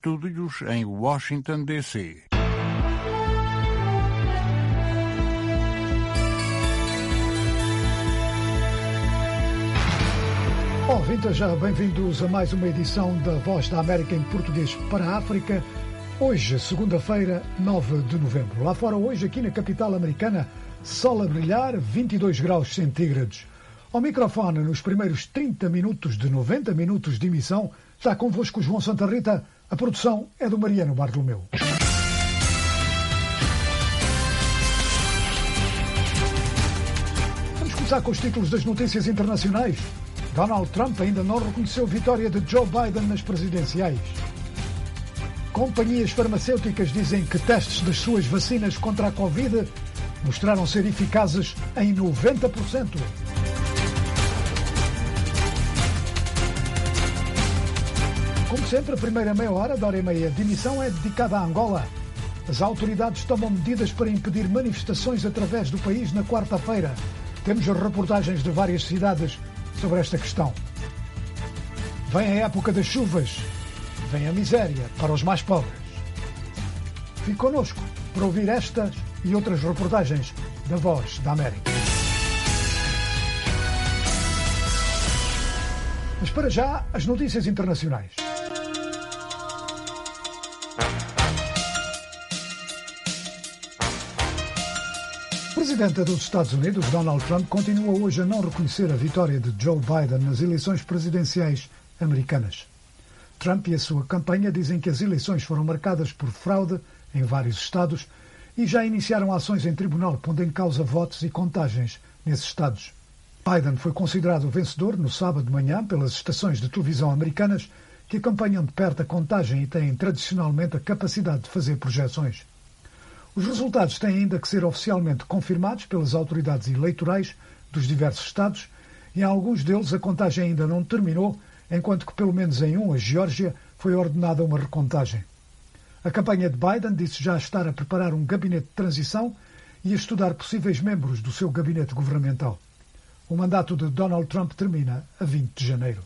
estúdios em Washington, D.C. Olá, vintage, bem-vindos a mais uma edição da Voz da América em português para a África. Hoje, segunda-feira, 9 de novembro. Lá fora hoje, aqui na capital americana, sol a brilhar, 22 graus centígrados. Ao microfone, nos primeiros 30 minutos de 90 minutos de emissão, está convosco o João Santa Rita. A produção é do Mariano Bartolomeu. Vamos começar com os títulos das notícias internacionais. Donald Trump ainda não reconheceu a vitória de Joe Biden nas presidenciais. Companhias farmacêuticas dizem que testes das suas vacinas contra a Covid mostraram ser eficazes em 90%. Como sempre, a primeira meia hora da hora e meia de emissão é dedicada a Angola. As autoridades tomam medidas para impedir manifestações através do país na quarta-feira. Temos reportagens de várias cidades sobre esta questão. Vem a época das chuvas, vem a miséria para os mais pobres. Fique connosco para ouvir estas e outras reportagens da Voz da América. Mas para já, as notícias internacionais. O presidente dos Estados Unidos, Donald Trump, continua hoje a não reconhecer a vitória de Joe Biden nas eleições presidenciais americanas. Trump e a sua campanha dizem que as eleições foram marcadas por fraude em vários estados e já iniciaram ações em tribunal pondo em causa votos e contagens nesses estados. Biden foi considerado vencedor no sábado de manhã pelas estações de televisão americanas que acompanham de perto a contagem e têm tradicionalmente a capacidade de fazer projeções. Os resultados têm ainda que ser oficialmente confirmados pelas autoridades eleitorais dos diversos estados e em alguns deles a contagem ainda não terminou, enquanto que pelo menos em a Geórgia, foi ordenada uma recontagem. A campanha de Biden disse já estar a preparar um gabinete de transição e a estudar possíveis membros do seu gabinete governamental. O mandato de Donald Trump termina a 20 de janeiro.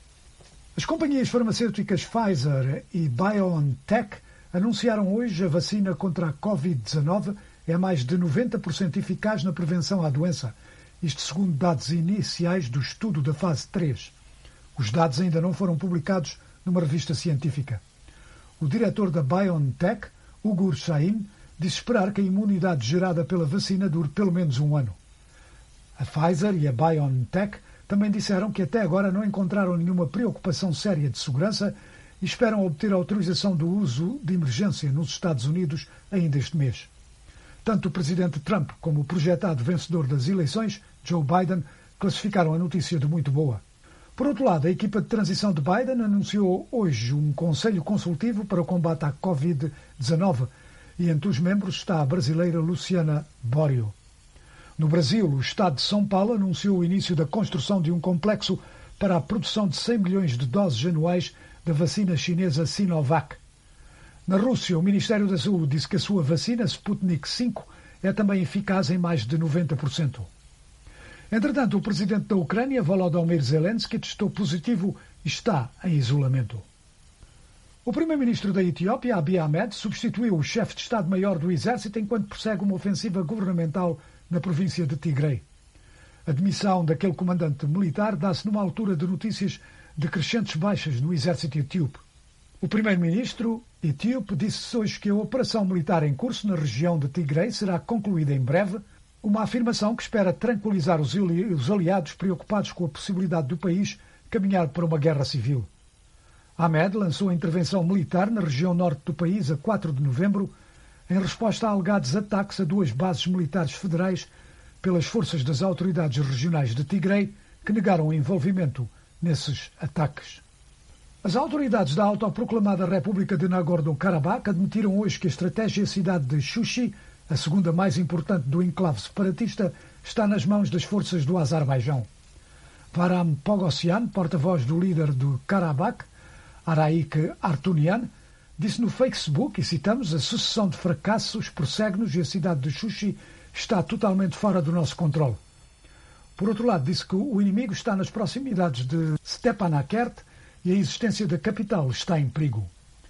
As companhias farmacêuticas Pfizer e BioNTech anunciaram hoje a vacina contra a Covid-19 é mais de 90% eficaz na prevenção à doença, isto segundo dados iniciais do estudo da fase 3. Os dados ainda não foram publicados numa revista científica. O diretor da BioNTech, Ugur Sahin, disse esperar que a imunidade gerada pela vacina dure pelo menos um ano. A Pfizer e a BioNTech também disseram que até agora não encontraram nenhuma preocupação séria de segurança e esperam obter autorização do uso de emergência nos Estados Unidos ainda este mês. Tanto o presidente Trump como o projetado vencedor das eleições, Joe Biden, classificaram a notícia de muito boa. Por outro lado, a equipa de transição de Biden anunciou hoje um conselho consultivo para o combate à Covid-19 e entre os membros está a brasileira Luciana Borio. No Brasil, o Estado de São Paulo anunciou o início da construção de um complexo para a produção de 100 milhões de doses anuais da vacina chinesa Sinovac. Na Rússia, o Ministério da Saúde disse que a sua vacina Sputnik V é também eficaz em mais de 90%. Entretanto, o presidente da Ucrânia, Volodymyr Zelensky, testou positivo e está em isolamento. O primeiro-ministro da Etiópia, Abiy Ahmed, substituiu o chefe de Estado-Maior do Exército enquanto persegue uma ofensiva governamental na província de Tigray. A demissão daquele comandante militar dá-se numa altura de notícias de crescentes baixas no exército etíope. O primeiro-ministro etíope disse hoje que a operação militar em curso na região de Tigray será concluída em breve, uma afirmação que espera tranquilizar os aliados preocupados com a possibilidade do país caminhar para uma guerra civil. Ahmed lançou a intervenção militar na região norte do país a 4 de novembro, em resposta a alegados ataques a duas bases militares federais pelas forças das autoridades regionais de Tigray, que negaram o envolvimento nesses ataques. As autoridades da autoproclamada República de Nagorno-Karabakh admitiram hoje que a estratégia cidade de Shushi, a segunda mais importante do enclave separatista, está nas mãos das forças do Azerbaijão. Varam Pogossian, porta-voz do líder do Karabakh, Araik Artunian, disse no Facebook, e citamos, a sucessão de fracassos prossegue-nos e a cidade de Shushi está totalmente fora do nosso controle. Por outro lado, disse que o inimigo está nas proximidades de Stepanakert e a existência da capital está em perigo.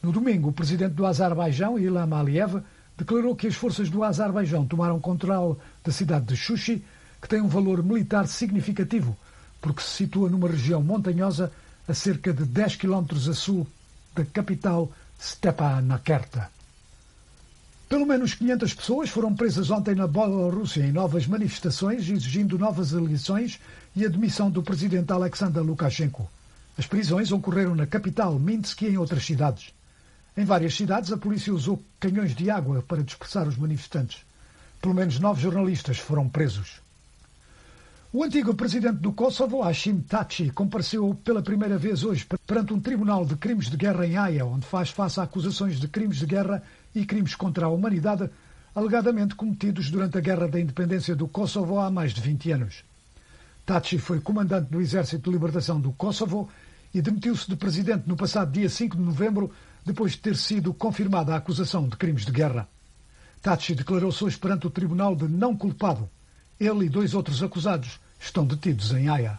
No domingo, o presidente do Azerbaijão, Ilham Aliyev, declarou que as forças do Azerbaijão tomaram controle da cidade de Shushi, que tem um valor militar significativo, porque se situa numa região montanhosa a cerca de 10 km a sul da capital Stepanakert. Pelo menos 500 pessoas foram presas ontem na Bielorrússia em novas manifestações exigindo novas eleições e a demissão do presidente Alexander Lukashenko. As prisões ocorreram na capital, Minsk, e em outras cidades. Em várias cidades, a polícia usou canhões de água para dispersar os manifestantes. Pelo menos 9 jornalistas foram presos. O antigo presidente do Kosovo, Hashim Thaçi, compareceu pela primeira vez hoje perante um tribunal de crimes de guerra em Haia, onde faz face a acusações de crimes de guerra e crimes contra a humanidade, alegadamente cometidos durante a Guerra da Independência do Kosovo há mais de 20 anos. Thaçi foi comandante do Exército de Libertação do Kosovo e demitiu-se de presidente no passado dia 5 de novembro, depois de ter sido confirmada a acusação de crimes de guerra. Thaçi declarou-se hoje perante o tribunal de não culpado. Ele e 2 outros acusados estão detidos em Haia.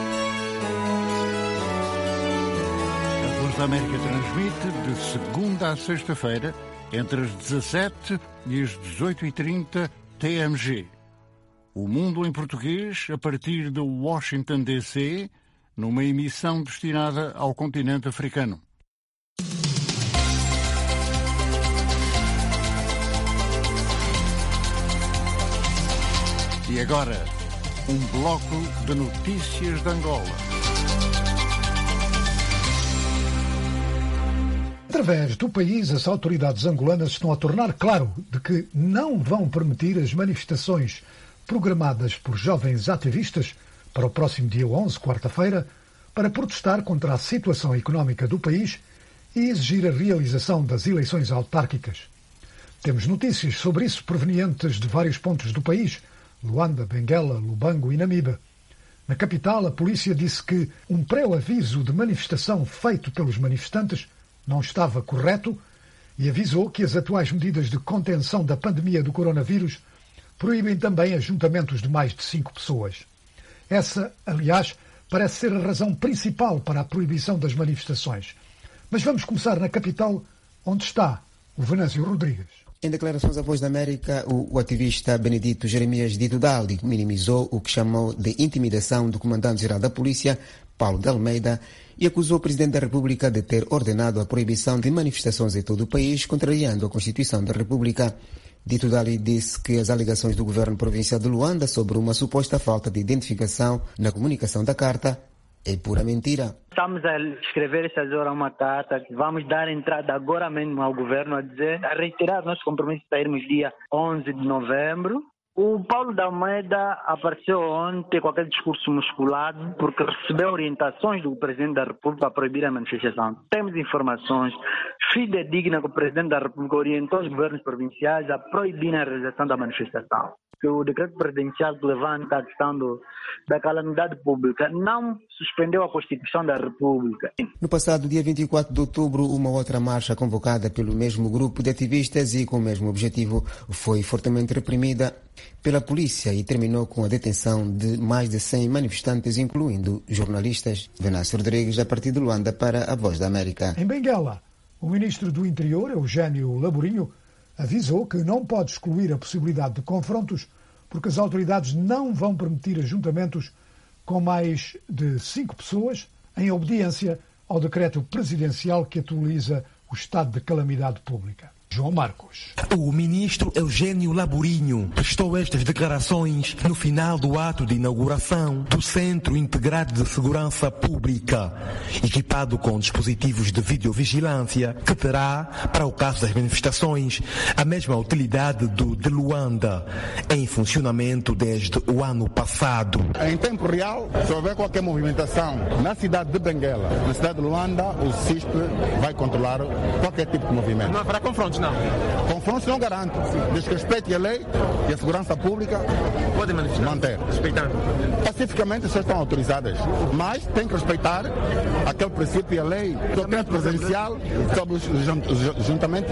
A Voz da América transmite de segunda a sexta-feira, entre as 17 e as 18h30 TMG. O Mundo em Português, a partir de Washington, D.C., numa emissão destinada ao continente africano. E agora, um bloco de notícias de Angola. Através do país, as autoridades angolanas estão a tornar claro de que não vão permitir as manifestações programadas por jovens ativistas para o próximo dia 11, quarta-feira, para protestar contra a situação económica do país e exigir a realização das eleições autárquicas. Temos notícias sobre isso provenientes de vários pontos do país, Luanda, Benguela, Lubango e Namibe. Na capital, a polícia disse que um pré-aviso de manifestação feito pelos manifestantes não estava correto e avisou que as atuais medidas de contenção da pandemia do coronavírus proíbem também ajuntamentos de mais de 5 pessoas. Essa, aliás, parece ser a razão principal para a proibição das manifestações. Mas vamos começar na capital, onde está o Venâncio Rodrigues. Em declarações à Voz da América, o ativista Benedito Jeremias Dito Daldi minimizou o que chamou de intimidação do comandante-geral da polícia, Paulo de Almeida, e acusou o presidente da República de ter ordenado a proibição de manifestações em todo o país, contrariando a Constituição da República. Dito Daldi disse que as alegações do governo provincial de Luanda sobre uma suposta falta de identificação na comunicação da carta é pura mentira. Estamos a escrever essas horas uma carta que vamos dar entrada agora mesmo ao governo a reiterar nosso compromisso de sairmos dia 11 de novembro. O Paulo de Almeida apareceu ontem com aquele discurso musculado porque recebeu orientações do Presidente da República para proibir a manifestação. Temos informações fidedignas que o Presidente da República orientou os governos provinciais a proibir a realização da manifestação. Que o decreto presidencial que levanta a questão da calamidade pública não suspendeu a Constituição da República. No passado dia 24 de outubro, uma outra marcha convocada pelo mesmo grupo de ativistas e com o mesmo objetivo foi fortemente reprimida pela polícia e terminou com a detenção de mais de 100 manifestantes, incluindo jornalistas. Venâncio Rodrigues, a partir de Luanda, para a Voz da América. Em Benguela, o ministro do Interior, Eugênio Laborinho, avisou que não pode excluir a possibilidade de confrontos porque as autoridades não vão permitir ajuntamentos com mais de 5 pessoas em obediência ao decreto presidencial que atualiza o estado de calamidade pública. João Marcos. O ministro Eugênio Laborinho prestou estas declarações no final do ato de inauguração do Centro Integrado de Segurança Pública, equipado com dispositivos de videovigilância, que terá, para o caso das manifestações, a mesma utilidade do de Luanda, em funcionamento desde o ano passado. Em tempo real, se houver qualquer movimentação na cidade de Benguela, na cidade de Luanda, o CISP vai controlar qualquer tipo de movimento. Não haverá confrontos? confrontos não? Confrontos não garanto. Desde que respeite a lei e a segurança pública, podem manter. Respeitando. Pacificamente, as pessoas estão autorizadas. Mas tem que respeitar aquele princípio e a lei. Totalmente presencial sobre os juntamentos,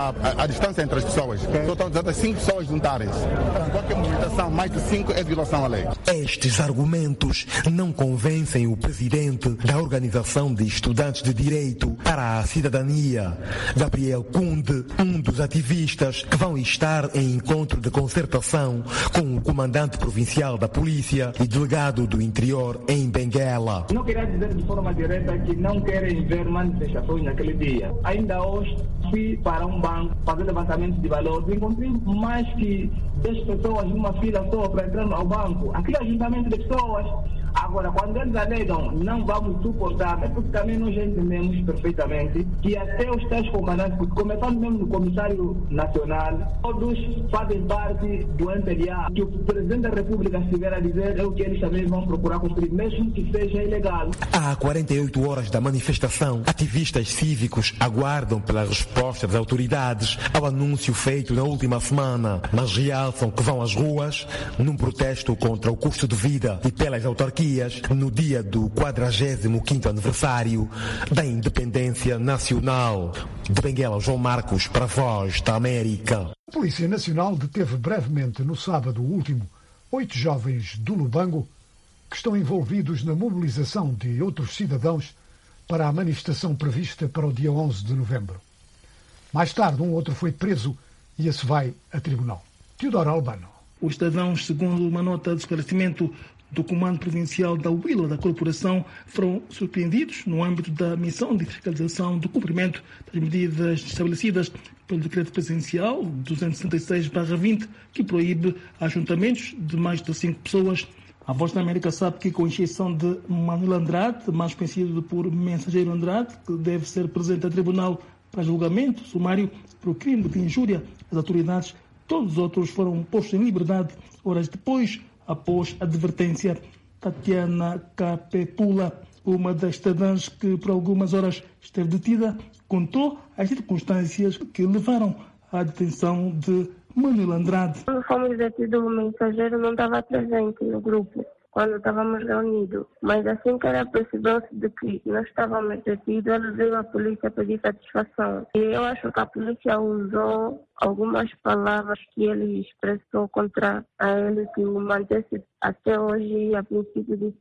a distância entre as pessoas. Estão usadas 5 pessoas juntarem-se. Qualquer movimentação mais de 5 é violação à lei. Estes argumentos não convencem o presidente da Organização de Estudantes de Direito para a Cidadania, Gabriel Kunde, um dos ativistas que vão estar em encontro de concertação com o comandante provincial da polícia e delegado do interior em Benguela. Não queria dizer de forma direta que não querem ver manifestações naquele dia. Ainda hoje fui para um banco fazer levantamento de valores. Encontrei mais que 10 pessoas numa fila só para entrar ao banco. Aquele ajuntamento de pessoas. Agora, quando eles alegam não vamos suportar, é porque também nós já entendemos perfeitamente que até os tais comandantes, porque começando mesmo no Comissário Nacional, todos fazem parte do MPLA. Que o Presidente da República estiver a dizer é o que eles também vão procurar cumprir, mesmo que seja ilegal. Há 48 horas da manifestação, ativistas cívicos aguardam pela resposta das autoridades ao anúncio feito na última semana, mas realçam que vão às ruas num protesto contra o custo de vida e pelas autarquias no dia do 45º aniversário da independência nacional. De Benguela, João Marcos, para a Voz da América. A Polícia Nacional deteve brevemente no sábado último 8 jovens do Lubango que estão envolvidos na mobilização de outros cidadãos para a manifestação prevista para o dia 11 de novembro. Mais tarde, um outro foi preso e esse vai a tribunal. Teodoro Albano. Os cidadãos, segundo uma nota de esclarecimento do Comando Provincial da Huila da Corporação, foram surpreendidos no âmbito da missão de fiscalização do cumprimento das medidas estabelecidas pelo Decreto Presidencial 266/20, que proíbe ajuntamentos de mais de 5 pessoas. A Voz da América sabe que, com exceção de Manuel Andrade, mais conhecido por Mensageiro Andrade, que deve ser presente a tribunal para julgamento sumário por crime de injúria às autoridades, todos os outros foram postos em liberdade horas depois, após a advertência. Tatiana Capepula, uma das cidadãs que por algumas horas esteve detida, contou as circunstâncias que levaram à detenção de Manuel Andrade. Quando fomos detidos, o mensageiro não estava presente no grupo quando estávamos reunidos, mas assim que ela percebeu-se de que nós estávamos detidos, ela veio à polícia pedir satisfação. E eu acho que a polícia usou algumas palavras que ele expressou contra ele, que o mantesse até hoje, a princípio de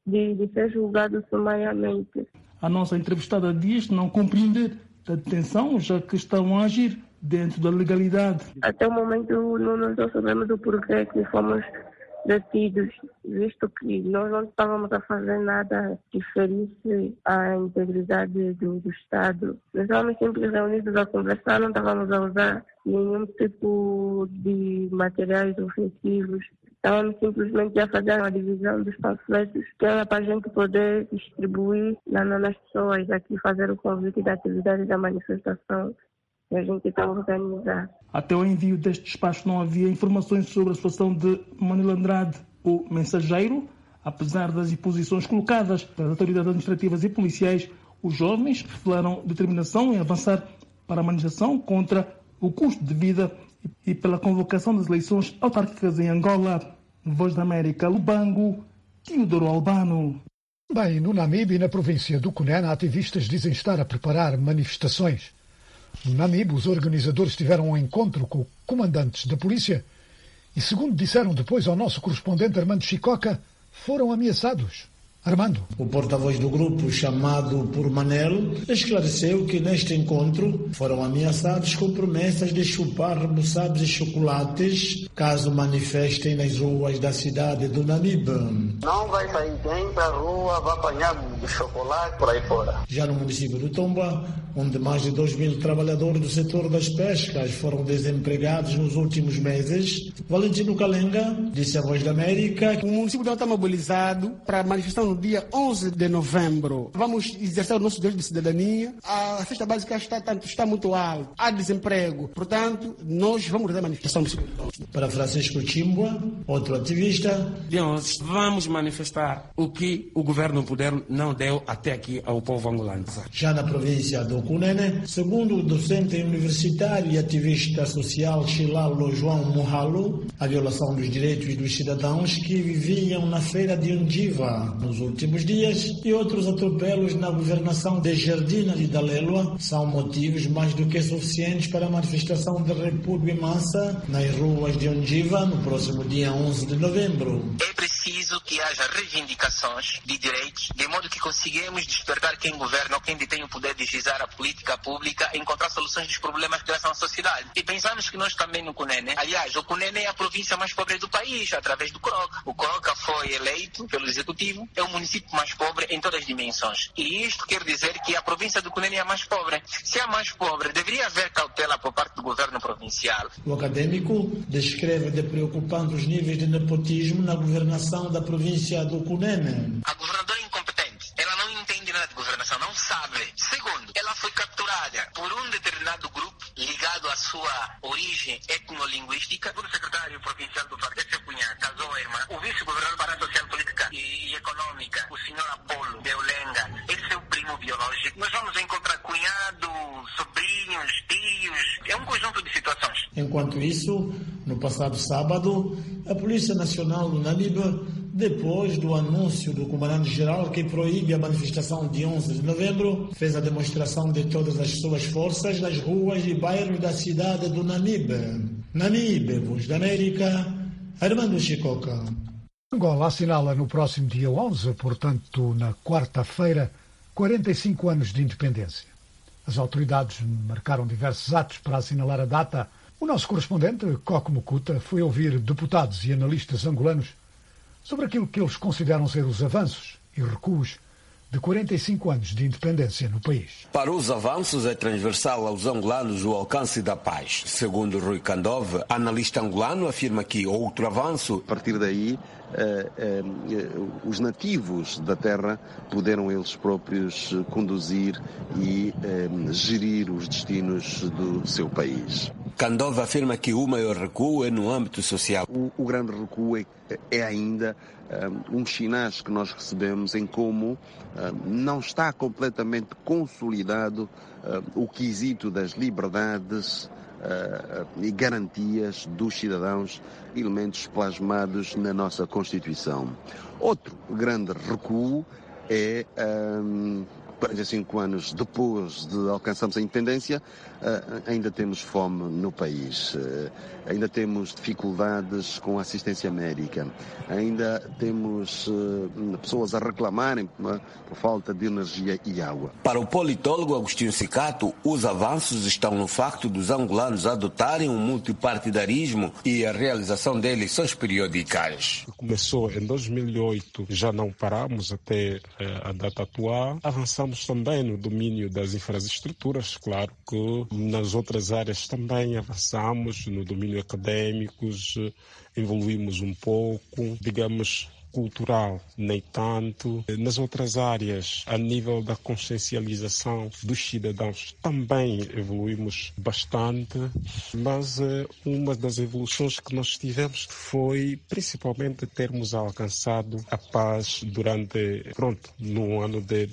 ser julgado sumariamente. A nossa entrevistada diz não compreender a detenção, já que estão a agir dentro da legalidade. Até o momento não sabemos o porquê que fomos detidos, visto que nós não estávamos a fazer nada que ferisse a integridade do Estado. Nós estávamos sempre reunidos a conversar, não estávamos a usar nenhum tipo de materiais ofensivos. Estávamos simplesmente a fazer uma divisão dos panfletos, que era para a gente poder distribuir nas pessoas, aqui fazer o convite da atividade da manifestação. A gente está organizado. Até o envio deste despacho não havia informações sobre a situação de Manuel Andrade, o mensageiro. Apesar das imposições colocadas pelas autoridades administrativas e policiais, os jovens revelaram determinação em avançar para a manifestação contra o custo de vida e pela convocação das eleições autárquicas em Angola. Voz da América, Lubango, Teodoro Albano. Bem, no Namibe e na província do Cunene, ativistas dizem estar a preparar manifestações. No Namibe, os organizadores tiveram um encontro com comandantes da polícia e, segundo disseram depois ao nosso correspondente Armando Chicoca, foram ameaçados. Armando. O porta-voz do grupo, chamado por Manel, esclareceu que neste encontro foram ameaçados com promessas de chupar rebuçados e chocolates caso manifestem nas ruas da cidade do Namibe. Não vai sair ninguém da rua, vai apanhar chocolate por aí fora. Já no município do Tomba, onde mais de 2.000 trabalhadores do setor das pescas foram desempregados nos últimos meses, Valentino Calenga disse à Voz da América que o município não está mobilizado para a manifestação no dia 11 de novembro. Vamos exercer o nosso direito de cidadania. A cesta básica está muito alta. Há desemprego. Portanto, nós vamos fazer a manifestação. Para Francisco Chimbwa, outro ativista. Vamos manifestar o que o governo poder não deu até aqui ao povo angolano. Já na província do Cunene, segundo o docente universitário e ativista social Chilalo João Mohalo, a violação dos direitos dos cidadãos que viviam na feira de Undiva nos últimos dias e outros atropelos na governação de Jardina de Dalelua são motivos mais do que suficientes para a manifestação de repúdio em massa nas ruas de Undiva no próximo dia 11 de novembro. É preciso que haja reivindicações de direitos, de modo que consigamos despertar quem governa ou quem detém o poder de gizar a política pública e encontrar soluções dos problemas que traçam a sociedade. E pensamos que nós também no Cunene, aliás, o Cunene é a província mais pobre do país, através do Coroca. O Coroca foi eleito pelo Executivo, é o município mais pobre em todas as dimensões. E isto quer dizer que a província do Cunene é a mais pobre. Se é a mais pobre, deveria haver cautela por parte do governo provincial. O acadêmico descreve de preocupantes níveis de nepotismo na governação da província do Cunene. A governadora é incompetente. Ela não entende nada de governação, não sabe. Segundo, ela foi capturada por um determinado grupo ligado à sua origem etnolinguística. O secretário provincial do Partido Cunha casou a irmã. O vice-governador para a social, política e econômica, o senhor Apolo de Olenga, esse é o primo biológico. Nós vamos encontrar cunhado, sobrinhos, tios, é um conjunto de situações. Enquanto isso, no passado sábado, a Polícia Nacional do Namibe, depois do anúncio do comandante-geral que proíbe a manifestação de 11 de novembro, fez a demonstração de todas as suas forças nas ruas e bairros da cidade do Namibe. Namibe, Voz da América, Armando Chicoca. Angola assinala no próximo dia 11, portanto na quarta-feira, 45 anos de independência. As autoridades marcaram diversos atos para assinalar a data. O nosso correspondente, Coco Mucuta, foi ouvir deputados e analistas angolanos sobre aquilo que eles consideram ser os avanços e recuos de 45 anos de independência no país. Para os avanços é transversal aos angolanos o alcance da paz. Segundo Rui Candove, analista angolano, afirma que outro avanço... A partir daí, os nativos da terra puderam eles próprios conduzir e gerir os destinos do seu país. Candove afirma que o maior recuo é no âmbito social. O grande recuo é ainda uns sinais que nós recebemos em como não está completamente consolidado o quesito das liberdades e garantias dos cidadãos, elementos plasmados na nossa Constituição. Outro grande recuo é 45 anos depois de alcançarmos a independência, ainda temos fome no país, ainda temos dificuldades com a assistência médica, ainda temos pessoas a reclamarem por falta de energia e água. Para o politólogo Agostinho Cicato, os avanços estão no facto dos angolanos adotarem um multipartidarismo e a realização de eleições periódicas. Começou em 2008, já não paramos até a data atual. Avançamos também no domínio das infraestruturas, claro que nas outras áreas também avançamos, no domínio acadêmico, evoluímos um pouco, digamos, cultural, nem tanto. Nas outras áreas, a nível da consciencialização dos cidadãos, também evoluímos bastante, mas uma das evoluções que nós tivemos foi principalmente termos alcançado a paz durante, no ano de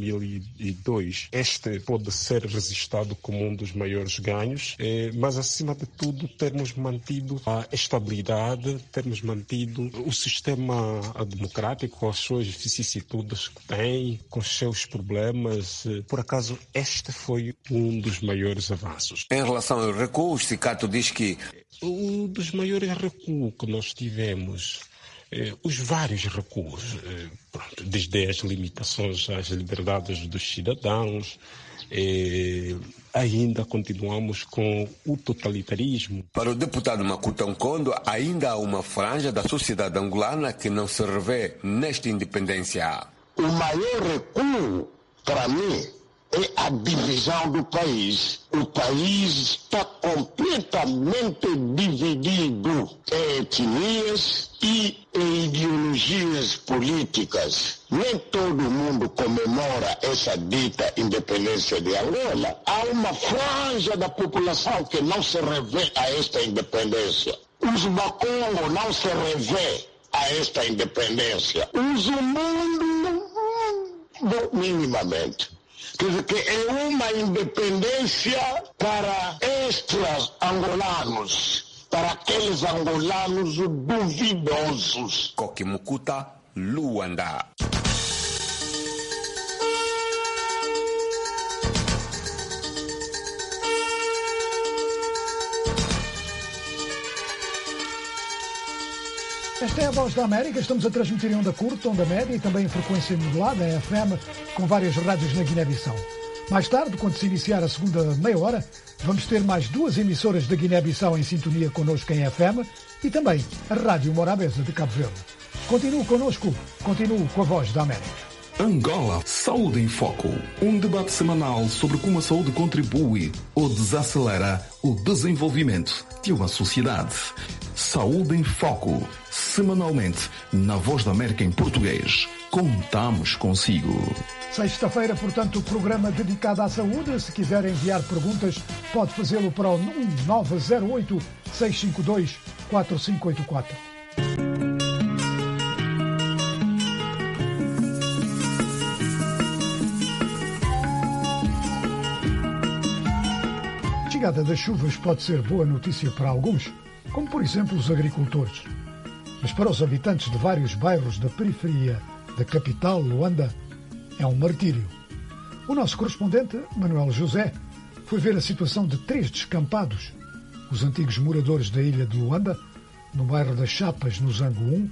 2002. Este pode ser registrado como um dos maiores ganhos, mas acima de tudo termos mantido a estabilidade, termos mantido o sistema democrático, com as suas vicissitudes que tem, com os seus problemas. Por acaso, este foi um dos maiores avanços. Em relação aos recuos, Cicato diz que... Um dos maiores recuos que nós tivemos, os vários recuos, desde as limitações às liberdades dos cidadãos, ainda continuamos com o totalitarismo. Para o deputado Makuta Nkondo, ainda há uma franja da sociedade angolana que não se revê nesta independência. O maior recuo, para mim, é a divisão do país. O país está completamente dividido em etnias e em ideologias políticas. Nem todo mundo comemora essa dita independência de Angola. Há uma franja da população que não se revê a esta independência. Os Bakongo não se revê a esta independência. Os Mundo, minimamente. Quer dizer que é uma independência para extras angolanos, para aqueles angolanos duvidosos. Kokimukuta, Luanda. Esta é a Voz da América. Estamos a transmitir em onda curta, onda média e também em frequência modulada, em FM, com várias rádios na Guiné-Bissau. Mais tarde, quando se iniciar a segunda meia hora, vamos ter mais 2 emissoras da Guiné-Bissau em sintonia connosco em FM e também a Rádio Morabeza de Cabo Verde. Continue connosco, continue com a Voz da América. Angola, Saúde em Foco. Um debate semanal sobre como a saúde contribui ou desacelera o desenvolvimento de uma sociedade. Saúde em Foco. Semanalmente, na Voz da América em português. Contamos consigo. Sexta-feira, portanto, o programa dedicado à saúde. Se quiser enviar perguntas, pode fazê-lo para o 1908-652-4584. A chegada das chuvas pode ser boa notícia para alguns, como por exemplo os agricultores. Mas para os habitantes de vários bairros da periferia da capital, Luanda, é um martírio. O nosso correspondente, Manuel José, foi ver a situação de 3 descampados, os antigos moradores da ilha de Luanda, no bairro das Chapas, no Zango 1,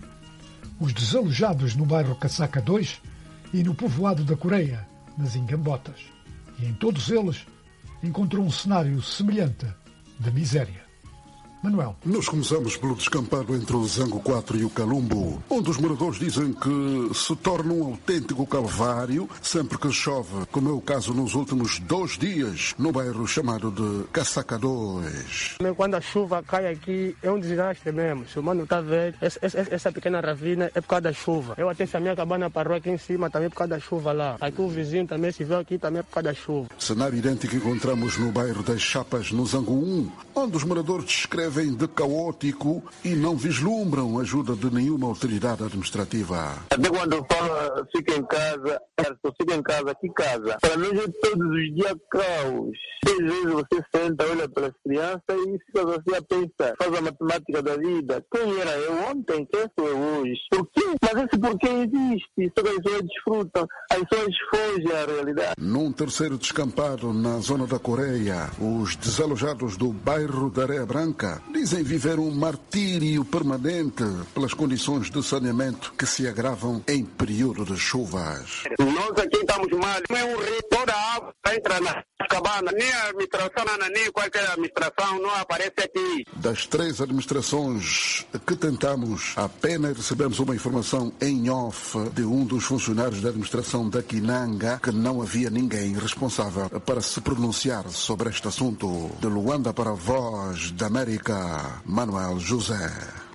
os desalojados no bairro Caçaca 2 e no povoado da Coreia, nas Ingambotas. E em todos eles encontrou um cenário semelhante de miséria. Manuel. Nós começamos pelo descampado entre o Zango 4 e o Calumbo, onde os moradores dizem que se torna um autêntico calvário sempre que chove, como é o caso nos últimos 2 dias, no bairro chamado de Caçaca 2. Quando a chuva cai aqui, é um desastre mesmo. Se o mano está vendo, essa pequena ravina é por causa da chuva. Eu até se a minha cabana parou aqui em cima, também é por causa da chuva lá. Aqui o vizinho também se vê aqui, também é por causa da chuva. Cenário idêntico encontramos no bairro das Chapas, no Zango 1, onde os moradores descrevem de caótico e não vislumbram ajuda de nenhuma autoridade administrativa. Até quando eu falo fica em casa, fica em casa, que casa? Para mim é todos os dias caos. 6 vezes você senta, olha para as crianças e fica assim a pensar, faz a matemática da vida. Quem era eu ontem? Quem sou eu hoje? Por quê? Mas esse porquê existe? Só que as pessoas desfrutam, as pessoas fogem à realidade. Num terceiro descampado na zona da Coreia, os desalojados do bairro da Areia Branca dizem viver um martírio permanente pelas condições de saneamento que se agravam em período de chuvas. Nós aqui estamos mal. É um rio, toda a água entra na cabana. Nem a administração, nem qualquer administração não aparece aqui. Das 3 administrações que tentamos, apenas recebemos uma informação em off de um dos funcionários da administração da Quinanga que não havia ninguém responsável para se pronunciar sobre este assunto. De Luanda para a Voz da América, Manuel José.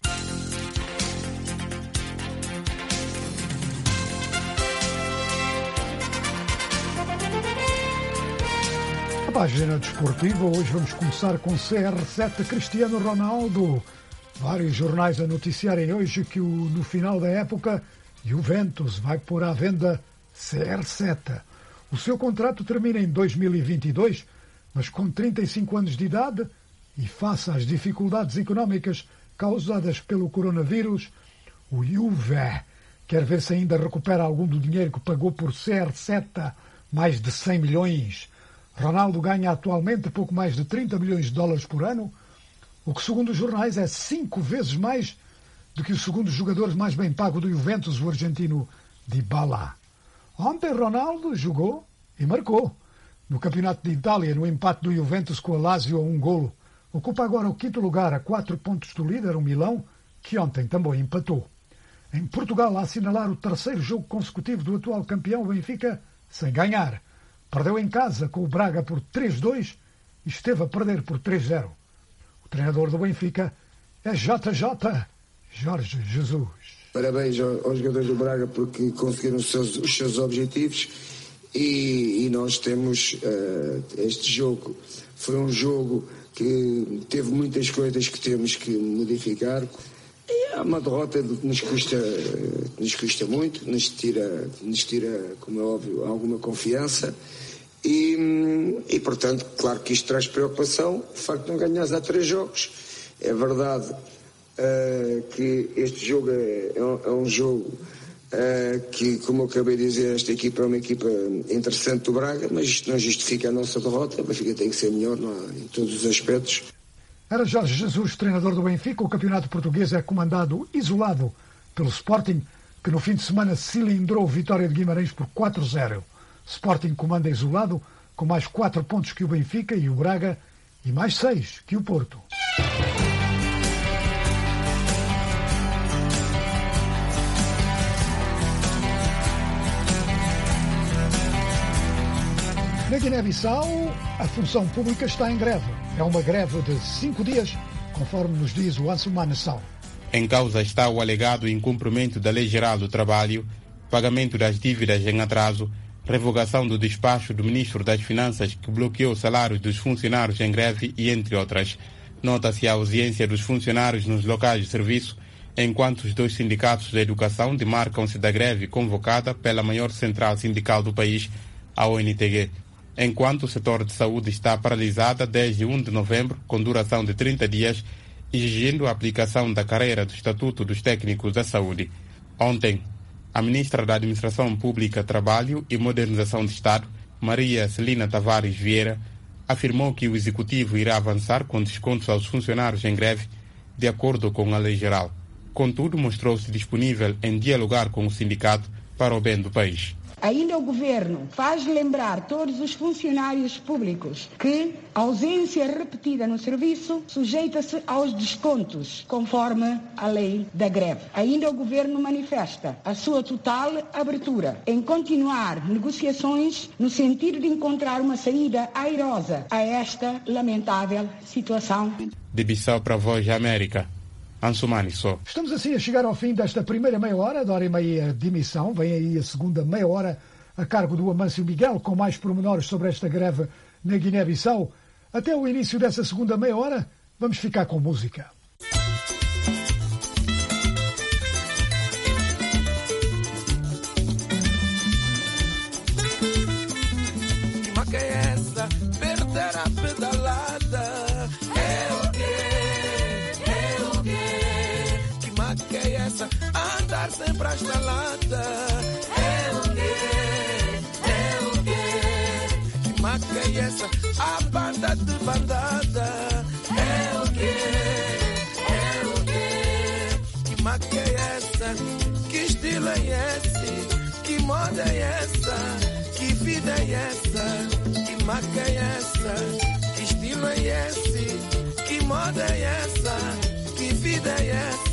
A página desportiva, hoje vamos começar com CR7 Cristiano Ronaldo. Vários jornais a noticiarem hoje que no final da época Juventus vai pôr à venda CR7. O seu contrato termina em 2022, mas com 35 anos de idade e face às dificuldades económicas causadas pelo coronavírus, o Juve quer ver se ainda recupera algum do dinheiro que pagou por CR7, mais de 100 milhões. Ronaldo ganha atualmente pouco mais de 30 milhões de dólares por ano, o que, segundo os jornais, é 5 vezes mais do que o segundo jogador mais bem pago do Juventus, o argentino Dybala. Ontem Ronaldo jogou e marcou. No Campeonato de Itália, no empate do Juventus com a Lazio a 1-golo, ocupa agora o 5º lugar a 4 pontos do líder, o Milão, que ontem também empatou. Em Portugal, a assinalar o 3º jogo consecutivo do atual campeão Benfica sem ganhar. Perdeu em casa com o Braga por 3-2 e esteve a perder por 3-0. O treinador do Benfica é JJ, Jorge Jesus. Parabéns aos jogadores do Braga porque conseguiram os seus objetivos e nós temos este jogo. Foi um jogo que teve muitas coisas que temos que modificar. E é uma derrota que nos custa muito, nos tira, como é óbvio, alguma confiança. E portanto, claro que isto traz preocupação, o facto de não ganhares há 3 jogos. É verdade que este jogo é um jogo que, como eu acabei de dizer, esta equipa é uma equipa interessante do Braga, mas isto não justifica a nossa derrota. O Benfica tem que ser melhor em todos os aspectos. Era Jorge Jesus, treinador do Benfica. O campeonato português é comandado isolado pelo Sporting, que no fim de semana cilindrou vitória de Guimarães por 4-0. Sporting comanda isolado, com mais 4 pontos que o Benfica e o Braga, e mais 6 que o Porto. Na Guiné-Bissau, a função pública está em greve. É uma greve de 5 dias, conforme nos diz o Ansumana Nação. Em causa está o alegado incumprimento da Lei Geral do Trabalho, pagamento das dívidas em atraso, revogação do despacho do Ministro das Finanças que bloqueou salários dos funcionários em greve e entre outras. Nota-se a ausência dos funcionários nos locais de serviço, enquanto os 2 sindicatos da educação demarcam-se da greve convocada pela maior central sindical do país, a ONTG. Enquanto o setor de saúde está paralisado desde 1 de novembro, com duração de 30 dias, exigindo a aplicação da carreira do Estatuto dos Técnicos da Saúde. Ontem, a ministra da Administração Pública, Trabalho e Modernização do Estado, Maria Celina Tavares Vieira, afirmou que o Executivo irá avançar com descontos aos funcionários em greve, de acordo com a lei geral. Contudo, mostrou-se disponível em dialogar com o sindicato para o bem do país. Ainda o Governo faz lembrar todos os funcionários públicos que a ausência repetida no serviço sujeita-se aos descontos, conforme a lei da greve. Ainda o Governo manifesta a sua total abertura em continuar negociações no sentido de encontrar uma saída airosa a esta lamentável situação. De Bissau para a Voz da América. Ansumani só. Estamos assim a chegar ao fim desta primeira meia hora, da hora e meia de emissão. Vem aí a segunda meia hora a cargo do Amâncio Miguel, com mais pormenores sobre esta greve na Guiné-Bissau. Até o início dessa segunda meia hora, vamos ficar com música. Andar sempre à estalada. É o quê? Que máquina é essa? A banda de bandada. É o quê? Que máquina é essa? Que estilo é esse? Que moda é essa? Que vida é essa? Que máquina é essa? Que estilo é esse? Que moda é essa? Que vida é essa?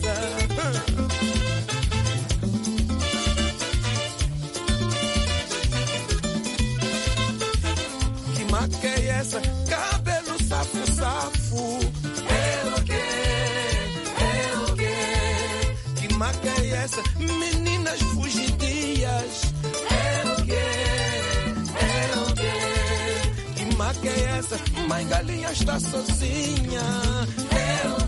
Que é essa? Cabelo safo-safo. É o quê? Que marca é essa? Meninas fugidias. É o quê? Que marca é essa? Mãe galinha está sozinha. É o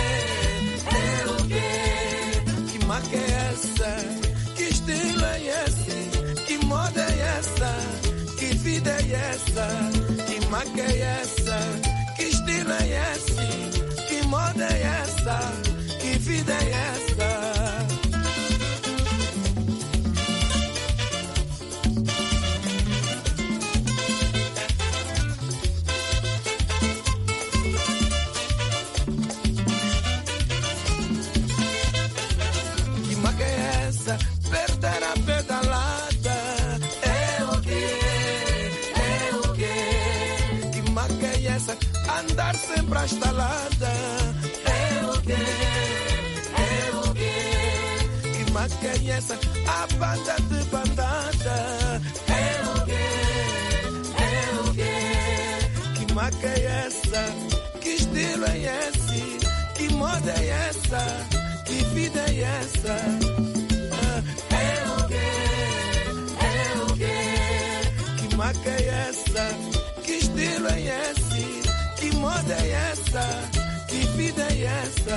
quê? Que marca é essa? Que estilo é esse? Que moda é essa? Que vida é essa? Que marca é essa? Que estilo é esse? Que moda é essa? Que vida é essa? Que marca é essa? Perder a pedalada. Andar sempre à estalada. É o quê? Que máquina é essa? A banda de bandada. É o marca é essa? Que estilo é esse? Que moda é essa? Que vida é essa? É o quê? Que marca é essa? Que estilo é esse? Que moda é essa? Que vida é essa?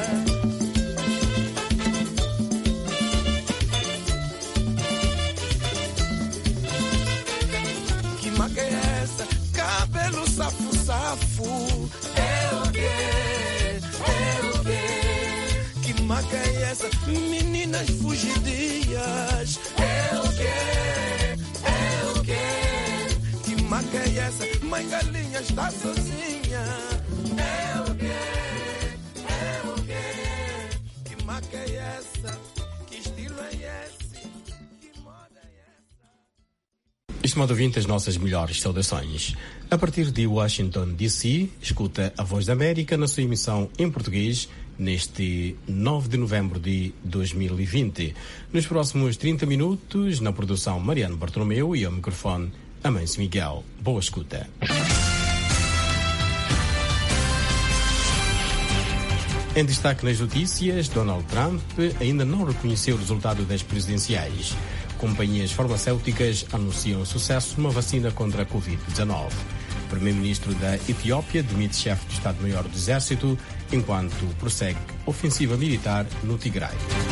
Que marca é essa? Cabelo safo-safo. É o quê? Que marca é essa? Meninas fugidias. É o quê? Que marca é essa? Mãe galinha está sozinha. É o quê? Que marca é essa? Que estilo é esse? Que moda é essa? Estimado ouvinte, as nossas melhores saudações. A partir de Washington, D.C., escuta a Voz da América na sua emissão em português neste 9 de novembro de 2020. Nos próximos 30 minutos, na produção Mariano Bartolomeu e ao microfone Amâncio Miguel. Boa escuta. Em destaque nas notícias, Donald Trump ainda não reconheceu o resultado das presidenciais. Companhias farmacêuticas anunciam sucesso numa vacina contra a Covid-19. O primeiro-ministro da Etiópia demite chefe do Estado-Maior do Exército enquanto prossegue ofensiva militar no Tigray.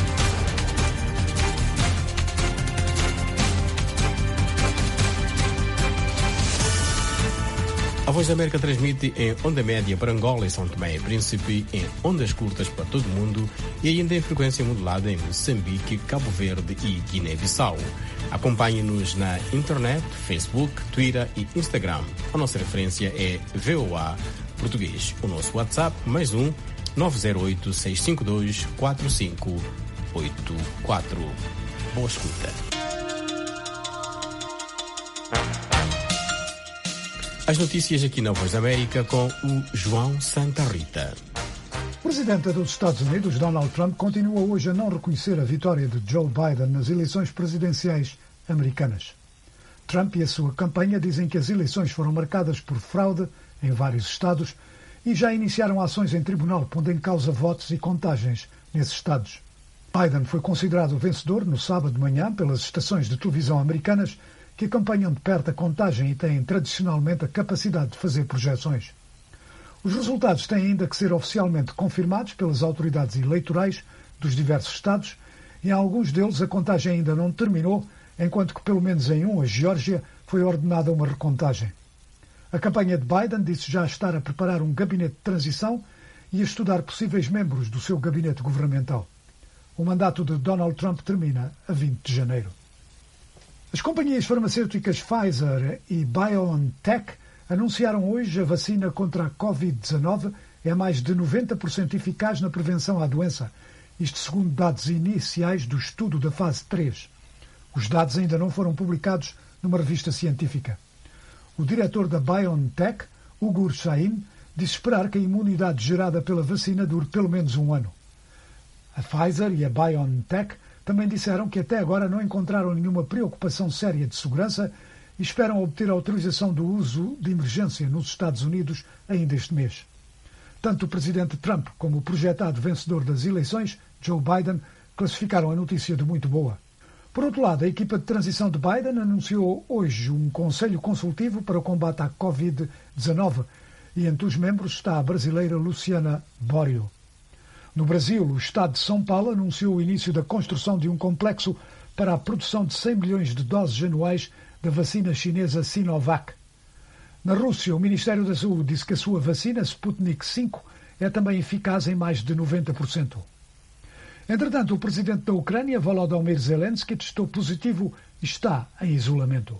A Voz da América transmite em onda média para Angola e São Tomé e Príncipe, em ondas curtas para todo o mundo e ainda em frequência modulada em Moçambique, Cabo Verde e Guiné-Bissau. Acompanhe-nos na internet, Facebook, Twitter e Instagram. A nossa referência é VOA Português. O nosso WhatsApp, mais 908-652-4584. Boa escuta. As notícias aqui na Voz da América com o João Santa Rita. O presidente dos Estados Unidos, Donald Trump, continua hoje a não reconhecer a vitória de Joe Biden nas eleições presidenciais americanas. Trump e a sua campanha dizem que as eleições foram marcadas por fraude em vários estados e já iniciaram ações em tribunal pondo em causa votos e contagens nesses estados. Biden foi considerado vencedor no sábado de manhã pelas estações de televisão americanas que acompanham de perto a contagem e têm tradicionalmente a capacidade de fazer projeções. Os resultados têm ainda que ser oficialmente confirmados pelas autoridades eleitorais dos diversos estados e em alguns deles a contagem ainda não terminou, enquanto que pelo menos em a Geórgia, foi ordenada uma recontagem. A campanha de Biden disse já estar a preparar um gabinete de transição e a estudar possíveis membros do seu gabinete governamental. O mandato de Donald Trump termina a 20 de janeiro. As companhias farmacêuticas Pfizer e BioNTech anunciaram hoje a vacina contra a Covid-19 é mais de 90% eficaz na prevenção à doença, isto segundo dados iniciais do estudo da fase 3. Os dados ainda não foram publicados numa revista científica. O diretor da BioNTech, Ugur Sahin, disse esperar que a imunidade gerada pela vacina dure pelo menos um ano. A Pfizer e a BioNTech também disseram que até agora não encontraram nenhuma preocupação séria de segurança e esperam obter a autorização do uso de emergência nos Estados Unidos ainda este mês. Tanto o presidente Trump como o projetado vencedor das eleições, Joe Biden, classificaram a notícia de muito boa. Por outro lado, a equipa de transição de Biden anunciou hoje um conselho consultivo para o combate à Covid-19 e entre os membros está a brasileira Luciana Borio. No Brasil, o Estado de São Paulo anunciou o início da construção de um complexo para a produção de 100 milhões de doses anuais da vacina chinesa Sinovac. Na Rússia, o Ministério da Saúde disse que a sua vacina Sputnik V é também eficaz em mais de 90%. Entretanto, o presidente da Ucrânia, Volodymyr Zelensky, testou positivo e está em isolamento.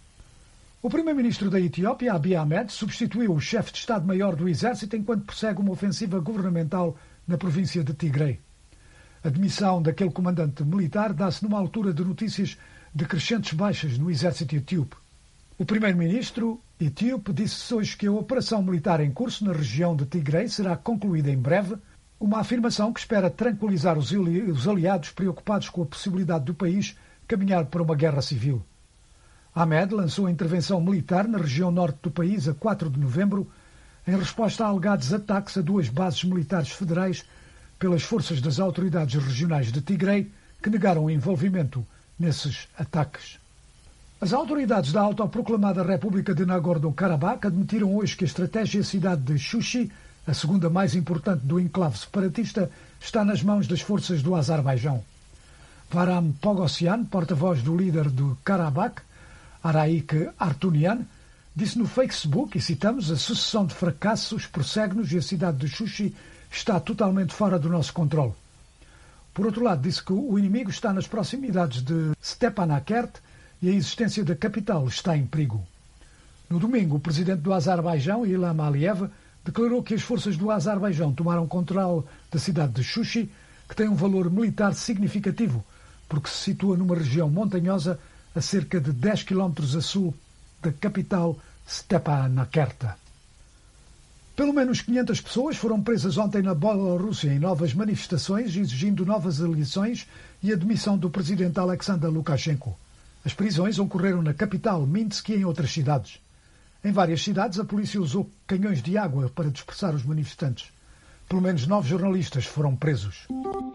O primeiro-ministro da Etiópia, Abiy Ahmed, substituiu o chefe de Estado-Maior do Exército enquanto persegue uma ofensiva governamental na província de Tigray. A demissão daquele comandante militar dá-se numa altura de notícias de crescentes baixas no exército etíope. O primeiro-ministro etíope disse hoje que a operação militar em curso na região de Tigray será concluída em breve, uma afirmação que espera tranquilizar os aliados preocupados com a possibilidade do país caminhar para uma guerra civil. Ahmed lançou a intervenção militar na região norte do país a 4 de novembro, em resposta a alegados ataques a 2 bases militares federais pelas forças das autoridades regionais de Tigray, que negaram o envolvimento nesses ataques. As autoridades da autoproclamada República de Nagorno-Karabakh admitiram hoje que a estratégia cidade de Shushi, a segunda mais importante do enclave separatista, está nas mãos das forças do Azerbaijão. Varam Pogossian, porta-voz do líder do Karabakh, Araik Artunian, disse no Facebook, e citamos, a sucessão de fracassos prossegue-nos e a cidade de Shushi está totalmente fora do nosso controle. Por outro lado, disse que o inimigo está nas proximidades de Stepanakert e a existência da capital está em perigo. No domingo, o presidente do Azerbaijão, Ilham Aliyev, declarou que as forças do Azerbaijão tomaram controle da cidade de Shushi, que tem um valor militar significativo, porque se situa numa região montanhosa a cerca de 10 km a sul da capital Stepanakert. Pelo menos 500 pessoas foram presas ontem na Bielorrússia em novas manifestações exigindo novas eleições e a demissão do presidente Alexander Lukashenko. As prisões ocorreram na capital, Minsk, e em outras cidades. Em várias cidades, a polícia usou canhões de água para dispersar os manifestantes. Pelo menos 9 jornalistas foram presos.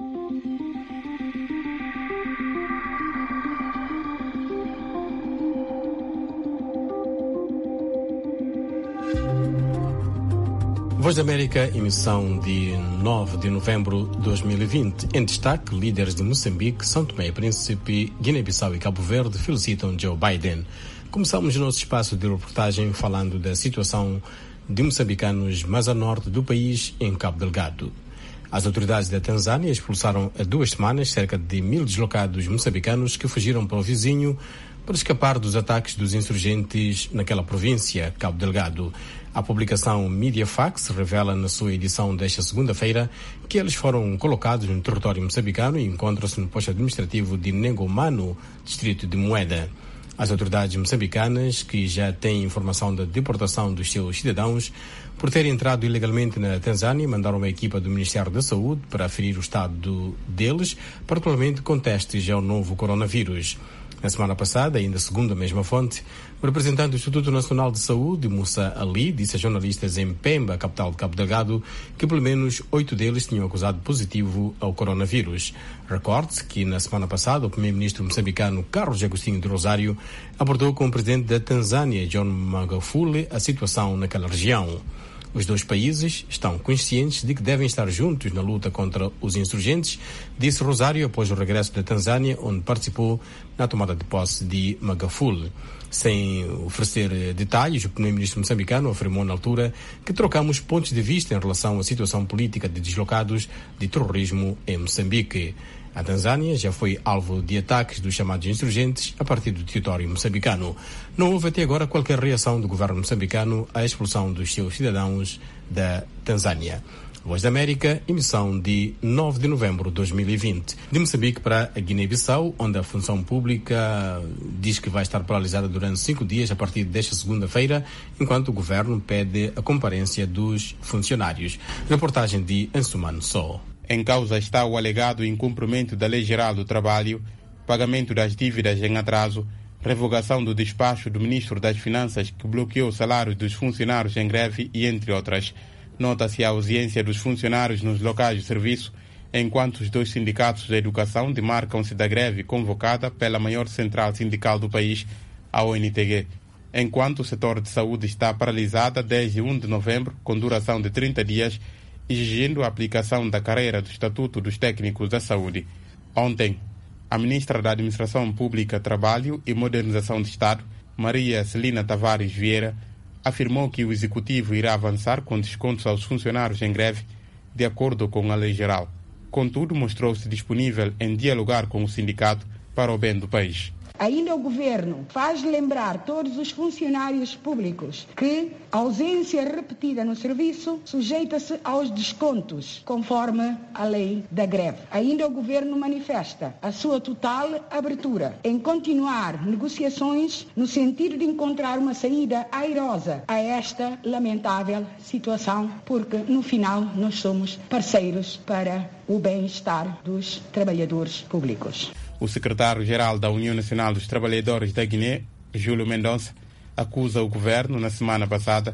Voz da América, emissão de 9 de novembro de 2020. Em destaque, líderes de Moçambique, São Tomé e Príncipe, Guiné-Bissau e Cabo Verde felicitam Joe Biden. Começamos o nosso espaço de reportagem falando da situação de moçambicanos mais a norte do país, em Cabo Delgado. As autoridades da Tanzânia expulsaram há 2 semanas cerca de 1000 deslocados moçambicanos que fugiram para o vizinho para escapar dos ataques dos insurgentes naquela província, Cabo Delgado. A publicação Mediafax revela na sua edição desta segunda-feira que eles foram colocados no território moçambicano e encontram-se no posto administrativo de Nengomano, distrito de Moeda. As autoridades moçambicanas, que já têm informação da deportação dos seus cidadãos por terem entrado ilegalmente na Tanzânia, mandaram uma equipa do Ministério da Saúde para aferir o estado deles, particularmente com testes ao novo coronavírus. Na semana passada, ainda segundo a mesma fonte, o representante do Instituto Nacional de Saúde, Musa Ali, disse a jornalistas em Pemba, capital de Cabo Delgado, que pelo menos 8 deles tinham acusado positivo ao coronavírus. Recorde-se que na semana passada o primeiro-ministro moçambicano Carlos Agostinho de Rosário abordou com o presidente da Tanzânia, John Magufuli, a situação naquela região. Os 2 países estão conscientes de que devem estar juntos na luta contra os insurgentes, disse Rosário após o regresso da Tanzânia, onde participou na tomada de posse de Magufuli. Sem oferecer detalhes, o primeiro-ministro moçambicano afirmou na altura que trocamos pontos de vista em relação à situação política de deslocados de terrorismo em Moçambique. A Tanzânia já foi alvo de ataques dos chamados insurgentes a partir do território moçambicano. Não houve até agora qualquer reação do governo moçambicano à expulsão dos seus cidadãos da Tanzânia. Voz da América, emissão de 9 de novembro de 2020. De Moçambique para a Guiné-Bissau, onde a função pública diz que vai estar paralisada durante 5 dias a partir desta segunda-feira, enquanto o governo pede a comparência dos funcionários. Reportagem de Ansumano Só. Em causa está o alegado incumprimento da Lei Geral do Trabalho, pagamento das dívidas em atraso, revogação do despacho do Ministro das Finanças que bloqueou os salários dos funcionários em greve e entre outras. Nota-se a ausência dos funcionários nos locais de serviço, enquanto os 2 sindicatos da educação demarcam-se da greve convocada pela maior central sindical do país, a ONTG, enquanto o setor de saúde está paralisado desde 1 de novembro, com duração de 30 dias, exigindo a aplicação da carreira do Estatuto dos Técnicos da Saúde. Ontem, a ministra da Administração Pública, Trabalho e Modernização do Estado, Maria Celina Tavares Vieira, afirmou que o Executivo irá avançar com descontos aos funcionários em greve, de acordo com a Lei Geral. Contudo, mostrou-se disponível em dialogar com o sindicato para o bem do país. Ainda o Governo faz lembrar todos os funcionários públicos que a ausência repetida no serviço sujeita-se aos descontos, conforme a lei da greve. Ainda o Governo manifesta a sua total abertura em continuar negociações no sentido de encontrar uma saída airosa a esta lamentável situação, porque no final nós somos parceiros para o bem-estar dos trabalhadores públicos. O secretário-geral da União Nacional dos Trabalhadores da Guiné, Júlio Mendonça, acusa o governo, na semana passada,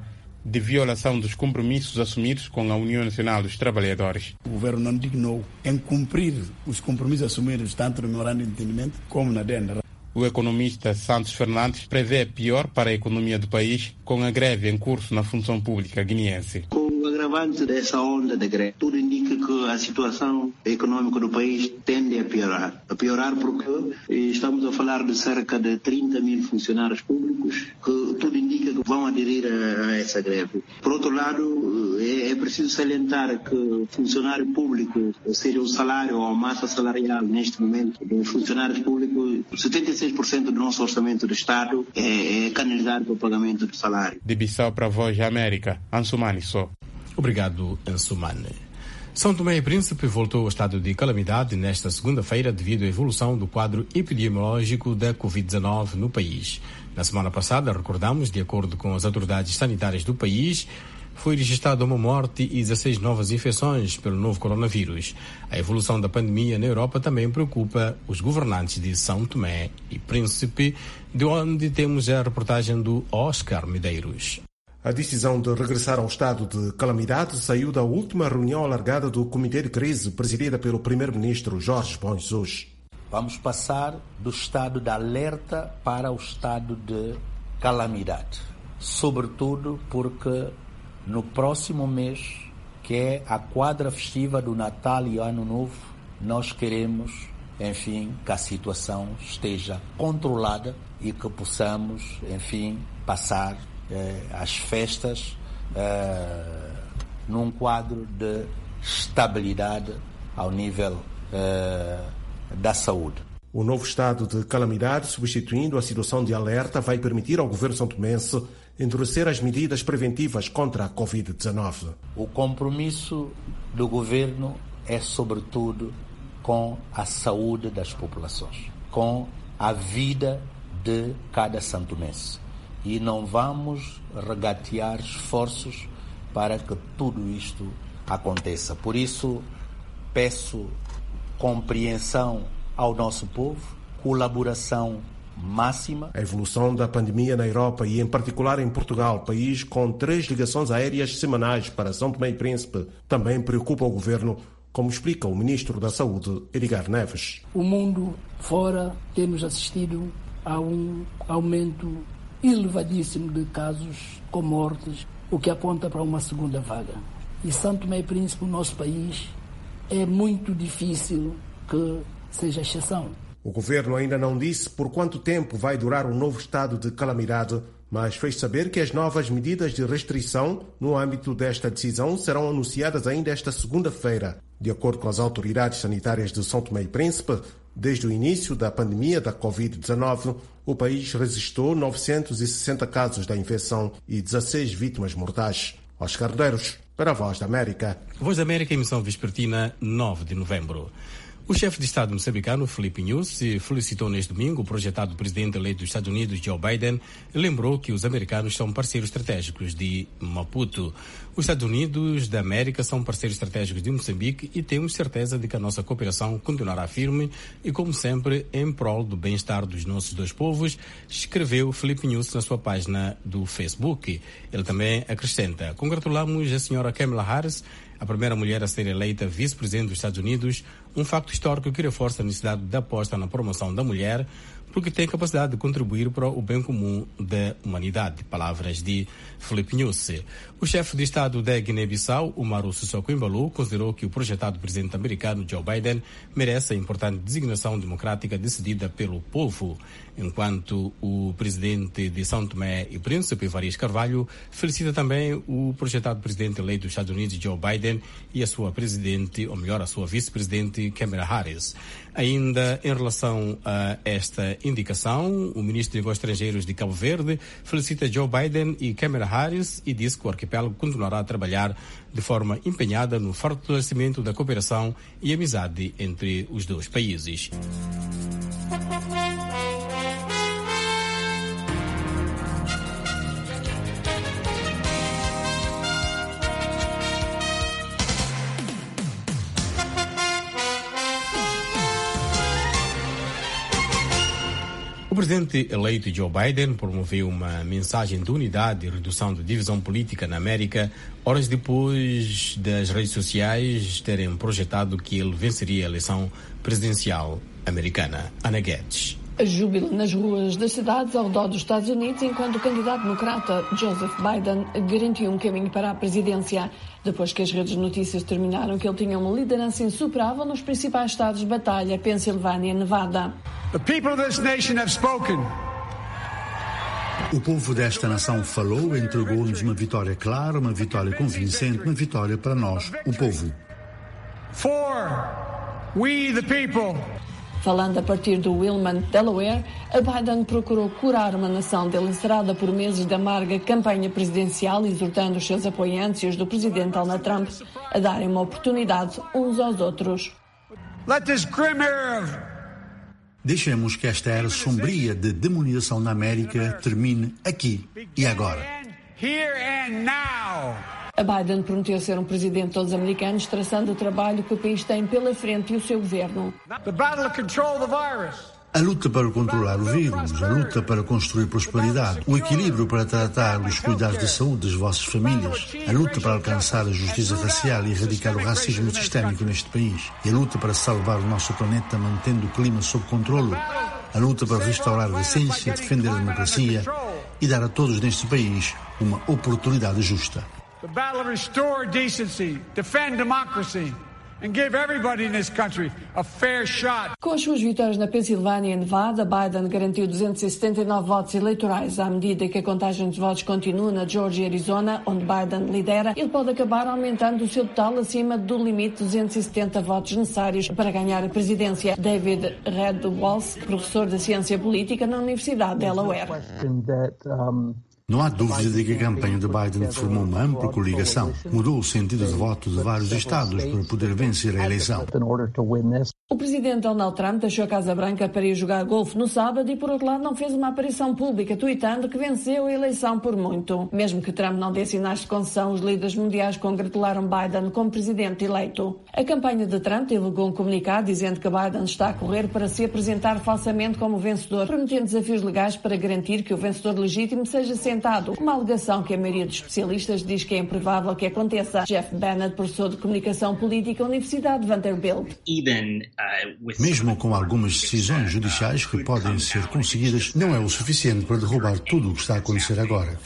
de violação dos compromissos assumidos com a União Nacional dos Trabalhadores. O governo não dignou em cumprir os compromissos assumidos tanto no memorando de entendimento como na DENRA. O economista Santos Fernandes prevê pior para a economia do país com a greve em curso na função pública guineense. Com o agravante dessa onda de greve, tudo indica que a situação econômica do país tende a piorar. A piorar porque estamos a falar de cerca de 30 mil funcionários públicos que tudo indica que vão aderir a essa greve. Por outro lado, é preciso salientar que o funcionário público, ou seja, o salário ou a massa salarial neste momento dos funcionários públicos, 76% do nosso orçamento do Estado é canalizado para o pagamento do salário. De Bissau para a Voz da América, Ansumani só. Obrigado, Ansumani. São Tomé e Príncipe voltou ao estado de calamidade nesta segunda-feira devido à evolução do quadro epidemiológico da Covid-19 no país. Na semana passada, recordamos, de acordo com as autoridades sanitárias do país, foi registrada uma morte e 16 novas infecções pelo novo coronavírus. A evolução da pandemia na Europa também preocupa os governantes de São Tomé e Príncipe, de onde temos a reportagem do Oscar Medeiros. A decisão de regressar ao estado de calamidade saiu da última reunião alargada do Comitê de Crise, presidida pelo primeiro-ministro Jorge Bom Jesus. Vamos passar do estado de alerta para o estado de calamidade, sobretudo porque no próximo mês, que é a quadra festiva do Natal e Ano Novo, nós queremos, enfim, que a situação esteja controlada e que possamos, enfim, passar as festas num quadro de estabilidade ao nível da saúde. O novo estado de calamidade, substituindo a situação de alerta, vai permitir ao governo santomense endurecer as medidas preventivas contra a Covid-19. O compromisso do governo é, sobretudo, com a saúde das populações, com a vida de cada santomense. E não vamos regatear esforços para que tudo isto aconteça. Por isso, peço compreensão ao nosso povo, colaboração máxima. A evolução da pandemia na Europa e em particular em Portugal, país com 3 ligações aéreas semanais para São Tomé e Príncipe, também preocupa o governo, como explica o ministro da Saúde, Edgar Neves. O mundo fora temos assistido a um aumento elevadíssimo de casos com mortes, o que aponta para uma segunda vaga. E São Tomé e Príncipe, o nosso país, é muito difícil que seja exceção. O governo ainda não disse por quanto tempo vai durar o novo estado de calamidade, mas fez saber que as novas medidas de restrição no âmbito desta decisão serão anunciadas ainda esta segunda-feira. De acordo com as autoridades sanitárias de São Tomé e Príncipe, desde o início da pandemia da Covid-19, o país registrou 960 casos da infecção e 16 vítimas mortais. Oscar Medeiros, para a Voz da América. Voz da América, emissão vespertina, 9 de novembro. O chefe de Estado moçambicano, Filipe Nyusi, felicitou neste domingo o projetado presidente eleito dos Estados Unidos, Joe Biden, e lembrou que os americanos são parceiros estratégicos de Maputo. Os Estados Unidos da América são parceiros estratégicos de Moçambique e temos certeza de que a nossa cooperação continuará firme e, como sempre, em prol do bem-estar dos nossos dois povos, escreveu Filipe Nyusi na sua página do Facebook. Ele também acrescenta: congratulamos a senhora Kamala Harris, a primeira mulher a ser eleita vice-presidente dos Estados Unidos, um facto histórico que reforça a necessidade da aposta na promoção da mulher, porque tem capacidade de contribuir para o bem comum da humanidade. Palavras de Filipe Nyusi. O chefe de Estado da Guiné-Bissau, Umaru Sissoko Embaló, considerou que o projetado presidente americano Joe Biden merece a importante designação democrática decidida pelo povo, enquanto o presidente de São Tomé e Príncipe, Farias Carvalho, felicita também o projetado presidente eleito dos Estados Unidos, Joe Biden, e a sua presidente, ou melhor, a sua vice-presidente, Kamala Harris. Ainda em relação a esta indicação, o ministro de Negócios Estrangeiros de Cabo Verde felicita Joe Biden e Kamala Harris e disse que o arquipélago continuará a trabalhar de forma empenhada no fortalecimento da cooperação e amizade entre os dois países. O presidente eleito Joe Biden promoveu uma mensagem de unidade e redução de divisão política na América, horas depois das redes sociais terem projetado que ele venceria a eleição presidencial americana. Ana Guedes. Júbilo nas ruas das cidades ao redor dos Estados Unidos, enquanto o candidato democrata Joseph Biden garantiu um caminho para a presidência, depois que as redes de notícias determinaram que ele tinha uma liderança insuperável nos principais estados de batalha, Pensilvânia e Nevada. The people of this nation have spoken. O povo desta nação falou e entregou-nos uma vitória clara, uma vitória convincente, uma vitória para nós, o povo. For we the people. Falando a partir do Wilmington, Delaware, Biden procurou curar uma nação dilacerada por meses de amarga campanha presidencial, exortando os seus apoiantes e os do presidente Donald Trump a darem uma oportunidade uns aos outros. Let this grim era. Deixemos que esta era sombria de demonização na América termine aqui e agora. Here and now. Biden prometeu ser um presidente de todos os americanos, traçando o trabalho que o país tem pela frente e o seu governo. The battle to control the virus. A luta para controlar o vírus, a luta para construir prosperidade, o equilíbrio para tratar dos cuidados de saúde das vossas famílias, a luta para alcançar a justiça racial e erradicar o racismo sistémico neste país, e a luta para salvar o nosso planeta mantendo o clima sob controle, a luta para restaurar a decência, defender a democracia e dar a todos neste país uma oportunidade justa. The battle to restore decency, defend democracy. And give everybody in this country a fair shot. Com as suas vitórias na Pensilvânia e Nevada, Biden garantiu 279 votos eleitorais. À medida que a contagem dos votos continua na Geórgia e Arizona, onde Biden lidera, ele pode acabar aumentando o seu total acima do limite de 270 votos necessários para ganhar a presidência. David Redwalski, professor de ciência política na Universidade de Delaware. Não há dúvida de que a campanha de Biden formou uma ampla coligação. Mudou o sentido de voto de vários estados para poder vencer a eleição. O presidente Donald Trump deixou a Casa Branca para ir jogar golfe no sábado e, por outro lado, não fez uma aparição pública, tuitando que venceu a eleição por muito. Mesmo que Trump não dê sinais de concessão, os líderes mundiais congratularam Biden como presidente eleito. A campanha de Trump divulgou um comunicado dizendo que Biden está a correr para se apresentar falsamente como vencedor, prometendo desafios legais para garantir que o vencedor legítimo seja sentado. Uma alegação que a maioria dos especialistas diz que é improvável que aconteça. Jeff Bennett, professor de comunicação política da Universidade de Vanderbilt. Mesmo com algumas decisões judiciais que podem ser conseguidas, não é o suficiente para derrubar tudo o que está a acontecer agora.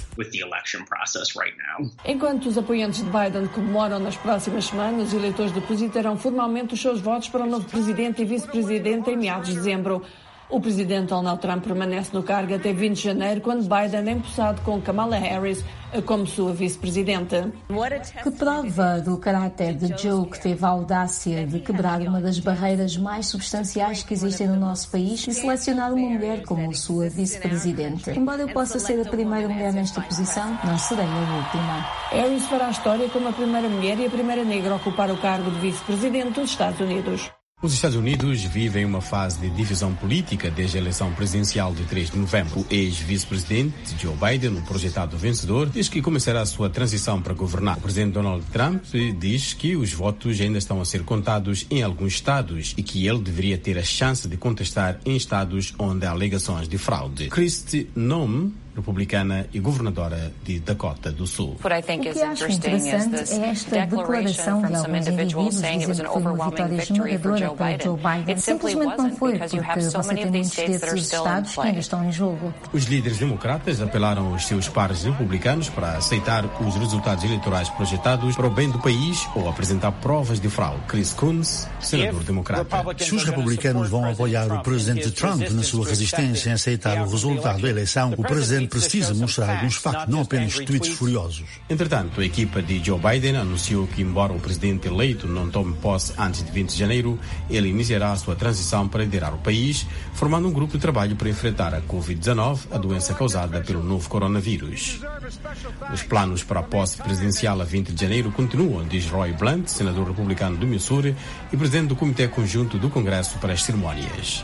Enquanto os apoiantes de Biden comemoram nas próximas semanas, os eleitores depositarão formalmente os seus votos para o novo presidente e vice-presidente em meados de dezembro. O presidente Donald Trump permanece no cargo até 20 de janeiro, quando Biden é empossado com Kamala Harris como sua vice-presidente. Que prova do caráter de Joe, que teve a audácia de quebrar uma das barreiras mais substanciais que existem no nosso país e selecionar uma mulher como sua vice-presidente. Embora eu possa ser a primeira mulher nesta posição, não serei a última. Harris fará a história como a primeira mulher e a primeira negra a ocupar o cargo de vice-presidente dos Estados Unidos. Os Estados Unidos vivem uma fase de divisão política desde a eleição presidencial de 3 de novembro. O ex-vice-presidente Joe Biden, o projetado vencedor, diz que começará a sua transição para governar. O presidente Donald Trump diz que os votos ainda estão a ser contados em alguns estados e que ele deveria ter a chance de contestar em estados onde há alegações de fraude. Kristi Noem, republicana e governadora de Dakota do Sul. O que acho interessante é esta declaração de alguns indivíduos dizendo que foi uma vitória esmagadora para Joe Biden. Simplesmente não foi, porque você tem muitos desses estados que ainda estão em jogo. Os líderes democratas apelaram aos seus pares republicanos para aceitar os resultados eleitorais projetados para o bem do país ou apresentar provas de fraude. Chris Coons, senador democrata. Se os republicanos vão apoiar o presidente Trump na sua resistência em aceitar o resultado da eleição, o presidente precisa mostrar alguns factos, não apenas tweets furiosos. Entretanto, a equipa de Joe Biden anunciou que, embora o presidente eleito não tome posse antes de 20 de janeiro, ele iniciará a sua transição para liderar o país, formando um grupo de trabalho para enfrentar a Covid-19, a doença causada pelo novo coronavírus. Os planos para a posse presidencial a 20 de janeiro continuam, diz Roy Blunt, senador republicano do Missouri e presidente do Comitê Conjunto do Congresso para as cerimónias.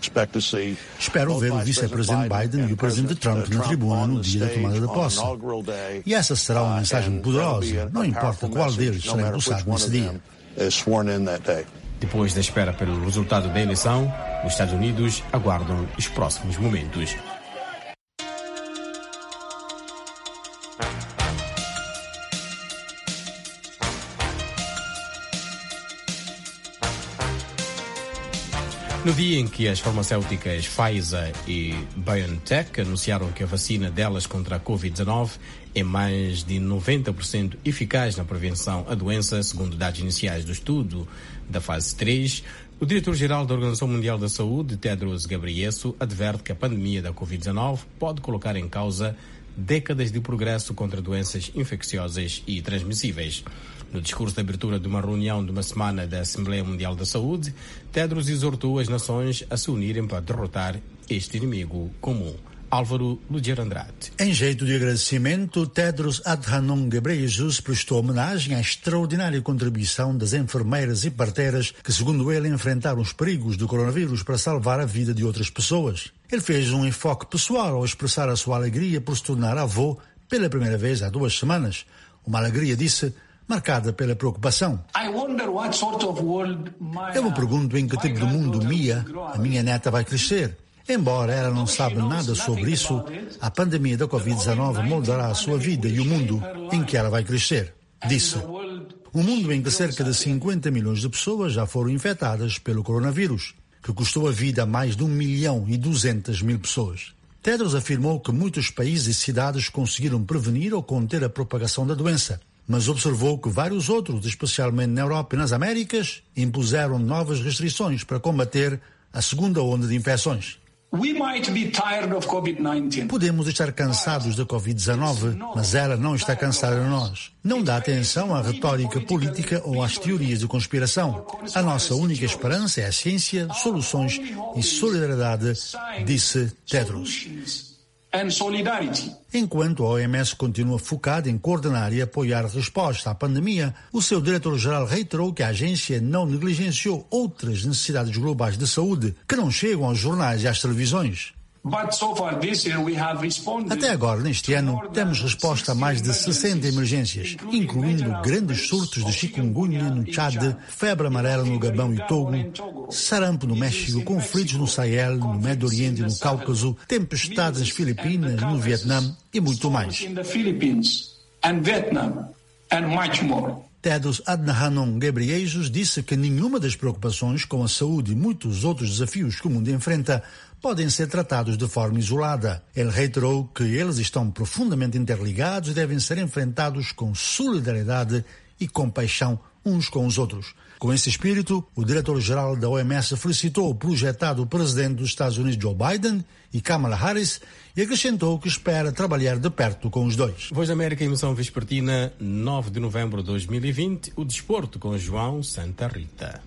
Espero ver o vice-presidente Biden e o presidente Trump na tribuna no dia da tomada da posse. E essa será uma mensagem poderosa, não importa qual deles será empossado nesse dia. Depois da espera pelo resultado da eleição, Os Estados Unidos aguardam os próximos momentos. No dia em que as farmacêuticas Pfizer e BioNTech anunciaram que a vacina delas contra a Covid-19 é mais de 90% eficaz na prevenção à doença, segundo dados iniciais do estudo da fase 3, o diretor-geral da Organização Mundial da Saúde, Tedros Ghebreyesus, adverte que a pandemia da Covid-19 pode colocar em causa décadas de progresso contra doenças infecciosas e transmissíveis. No discurso de abertura de uma reunião de uma semana da Assembleia Mundial da Saúde, Tedros exortou as nações a se unirem para derrotar este inimigo comum. Álvaro Ludier Andrade. Em jeito de agradecimento, Tedros Adhanom Ghebreyesus prestou homenagem à extraordinária contribuição das enfermeiras e parteiras que, segundo ele, enfrentaram os perigos do coronavírus para salvar a vida de outras pessoas. Ele fez um enfoque pessoal ao expressar a sua alegria por se tornar avô pela primeira vez há 2 semanas. Uma alegria, disse, marcada pela preocupação. Eu me pergunto em que tipo de mundo Mia, a minha neta, vai crescer. Embora ela não saiba nada sobre isso, a pandemia da Covid-19 moldará a sua vida e o mundo em que ela vai crescer, disse. Um mundo em que cerca de 50 milhões de pessoas já foram infectadas pelo coronavírus, que custou a vida a mais de 1.200.000 pessoas. Tedros afirmou que muitos países e cidades conseguiram prevenir ou conter a propagação da doença, mas observou que vários outros, especialmente na Europa e nas Américas, impuseram novas restrições para combater a segunda onda de infecções. Podemos estar cansados da Covid-19, mas ela não está cansada de nós. Não dá atenção à retórica política ou às teorias de conspiração. A nossa única esperança é a ciência, soluções e solidariedade, disse Tedros. Enquanto a OMS continua focada em coordenar e apoiar a resposta à pandemia, o seu diretor-geral reiterou que a agência não negligenciou outras necessidades globais de saúde que não chegam aos jornais e às televisões. Até agora, neste ano, temos resposta a mais de 60 emergências, incluindo grandes surtos de chikungunya no Chad, febre amarela no Gabão e Togo, sarampo no México, conflitos no Sahel, no Médio Oriente e no Cáucaso, tempestades nas Filipinas, no Vietnã e muito mais. Tedros Adhanom Ghebreyesus disse que nenhuma das preocupações com a saúde e muitos outros desafios que o mundo enfrenta podem ser tratados de forma isolada. Ele reiterou que eles estão profundamente interligados e devem ser enfrentados com solidariedade e compaixão uns com os outros. Com esse espírito, o diretor-geral da OMS felicitou o projetado presidente dos Estados Unidos, Joe Biden, e Kamala Harris, e acrescentou que espera trabalhar de perto com os dois. Voz da América, emissão vespertina, 9 de novembro de 2020, o desporto com João Santa Rita.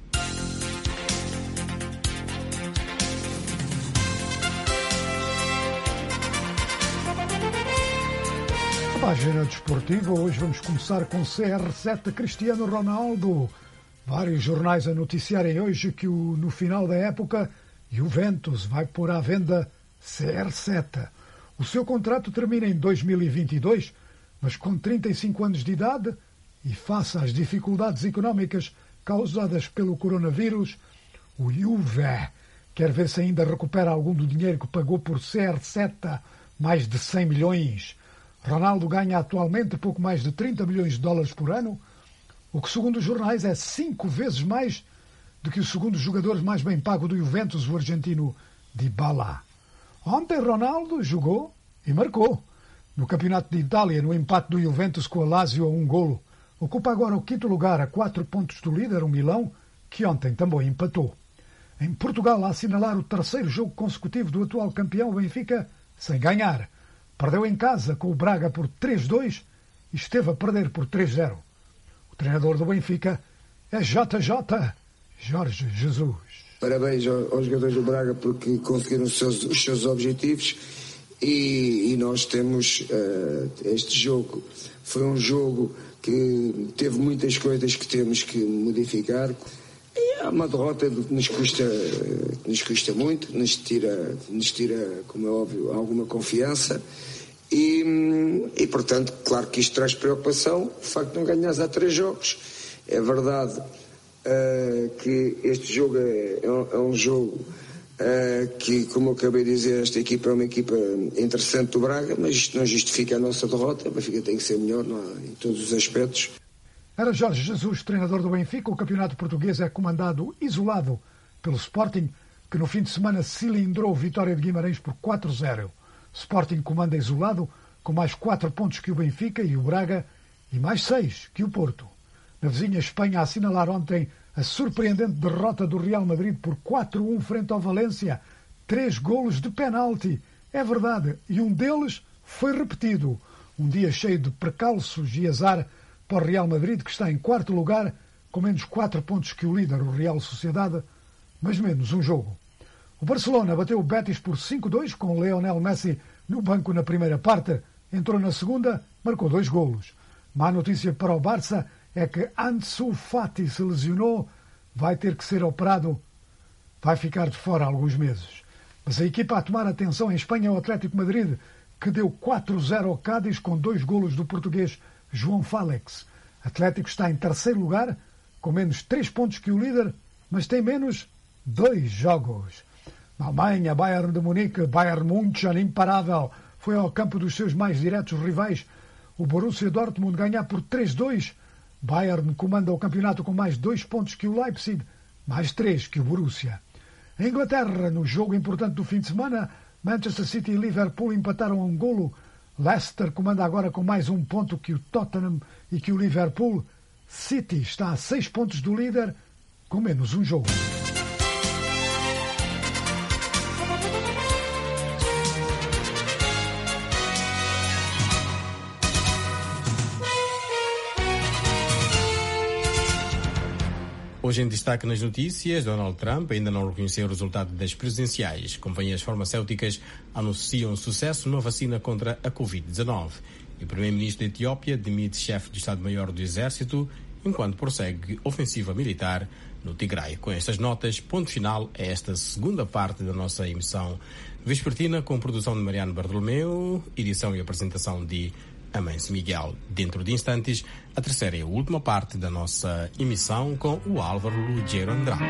Página desportiva, hoje vamos começar com CR7 Cristiano Ronaldo. Vários jornais a noticiarem hoje que no final da época Juventus vai pôr à venda CR7. O seu contrato termina em 2022, mas com 35 anos de idade e face às dificuldades económicas causadas pelo coronavírus, o Juve quer ver se ainda recupera algum do dinheiro que pagou por CR7, mais de 100 milhões. Ronaldo ganha atualmente pouco mais de 30 milhões de dólares por ano, o que, segundo os jornais, é 5 vezes mais do que o segundo jogador mais bem pago do Juventus, o argentino Dybala. Ontem Ronaldo jogou e marcou. No Campeonato de Itália, no empate do Juventus com a Lazio a 1-1. Ocupa agora o 5º lugar a 4 pontos do líder, o Milão, que ontem também empatou. Em Portugal, a assinalar o 3º jogo consecutivo do atual campeão, o Benfica, sem ganhar. Perdeu em casa com o Braga por 3-2 e esteve a perder por 3-0. O treinador do Benfica é JJ, Jorge Jesus. Parabéns aos jogadores do Braga porque conseguiram os seus objetivos e nós temos este jogo. Foi um jogo que teve muitas coisas que temos que modificar. E é uma derrota que nos custa muito, nos tira, como é óbvio, alguma confiança. E portanto, claro que isto traz preocupação, o facto de não ganhares há 3 jogos. É verdade que este jogo é um jogo que, como eu acabei de dizer, esta equipa é uma equipa interessante do Braga, mas isto não justifica a nossa derrota. O Benfica tem que ser melhor em todos os aspectos. Era Jorge Jesus, treinador do Benfica. O campeonato português é comandado isolado pelo Sporting, que no fim de semana cilindrou Vitória de Guimarães por 4-0. Sporting comanda isolado, com mais 4 pontos que o Benfica e o Braga, e mais 6 que o Porto. Na vizinha Espanha, a assinalar ontem a surpreendente derrota do Real Madrid por 4-1 frente ao Valência. 3 golos de penalti, é verdade, e um deles foi repetido. Um dia cheio de precalços e azar para o Real Madrid, que está em 4º lugar, com menos 4 pontos que o líder, o Real Sociedade, mas menos um jogo. O Barcelona bateu o Betis por 5-2, com Lionel Messi no banco na primeira parte. Entrou na segunda, marcou 2 golos. Má notícia para o Barça é que Ansu Fati se lesionou, vai ter que ser operado, vai ficar de fora alguns meses. Mas a equipa a tomar atenção em Espanha é o Atlético Madrid, que deu 4-0 ao Cádiz com 2 golos do português João Félix. Atlético está em 3º lugar, com menos 3 pontos que o líder, mas tem menos 2 jogos. Na Alemanha, Bayern de Munique, Bayern München, imparável, foi ao campo dos seus mais diretos rivais, o Borussia Dortmund, ganhar por 3-2. Bayern comanda o campeonato com mais 2 pontos que o Leipzig, mais 3 que o Borussia. Em Inglaterra, no jogo importante do fim de semana, Manchester City e Liverpool empataram a 1 golo. Leicester comanda agora com mais 1 ponto que o Tottenham e que o Liverpool. City está a 6 pontos do líder, com menos um jogo. Hoje em destaque nas notícias, Donald Trump ainda não reconheceu o resultado das presidenciais. Companhias farmacêuticas anunciam sucesso na vacina contra a Covid-19. E o primeiro-ministro da Etiópia demite chefe de Estado-Maior do Exército enquanto prossegue ofensiva militar no Tigray. Com estas notas, ponto final a esta segunda parte da nossa emissão vespertina, com produção de Mariano Bartolomeu, edição e apresentação de Amâncio Miguel. Dentro de instantes, a terceira e a última parte da nossa emissão com o Álvaro Lugero Andrade.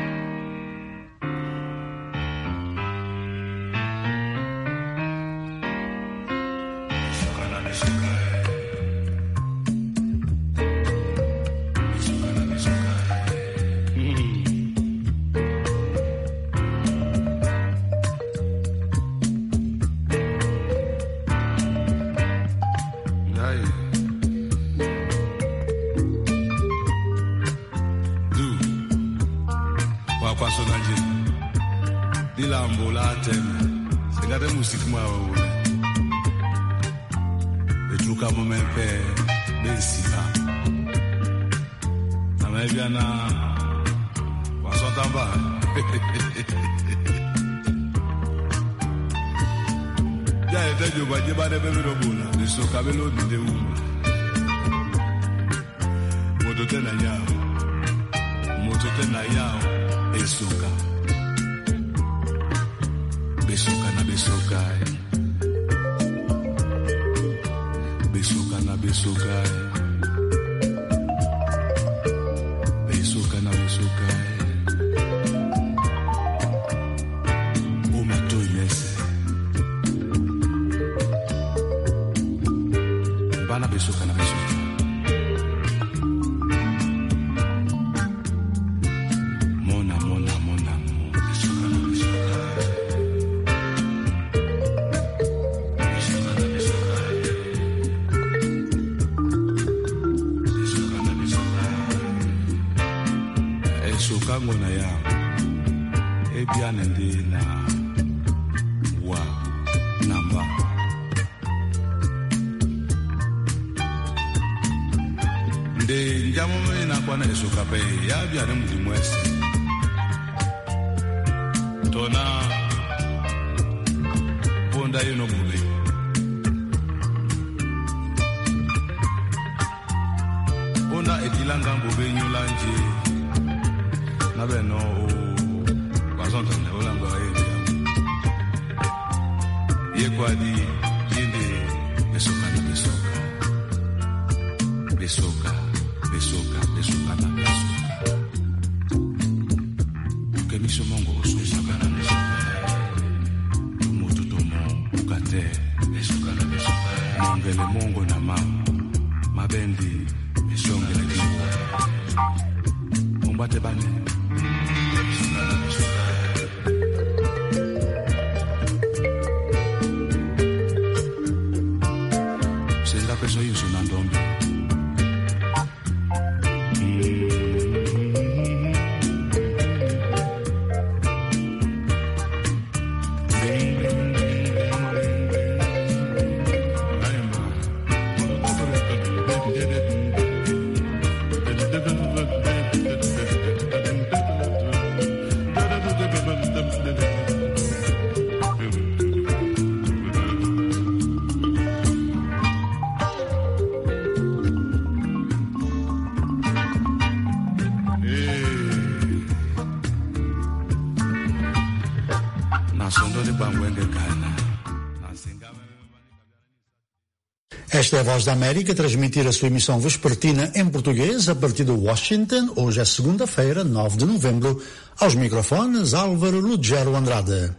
Esta é a Voz da América, transmitir a sua emissão vespertina em português a partir de Washington. Hoje é segunda-feira, 9 de novembro. Aos microfones, Álvaro Lugero Andrade.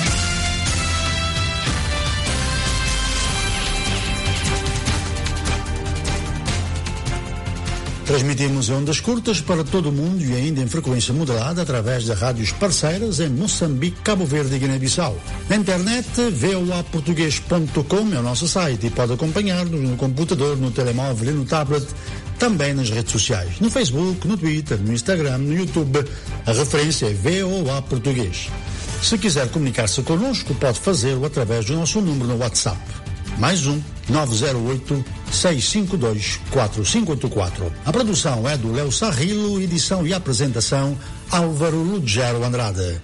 Transmitimos em ondas curtas para todo o mundo e ainda em frequência modulada através de rádios parceiras em Moçambique, Cabo Verde e Guiné-Bissau. Na internet, voaportugues.com é o nosso site e pode acompanhar-nos no computador, no telemóvel e no tablet, também nas redes sociais. No Facebook, no Twitter, no Instagram, no YouTube, a referência é VOA Português. Se quiser comunicar-se connosco, pode fazê-lo através do nosso número no WhatsApp. Mais 908-652-4584. A produção é do Léo Sarrilo, edição e apresentação Álvaro Lugero Andrade.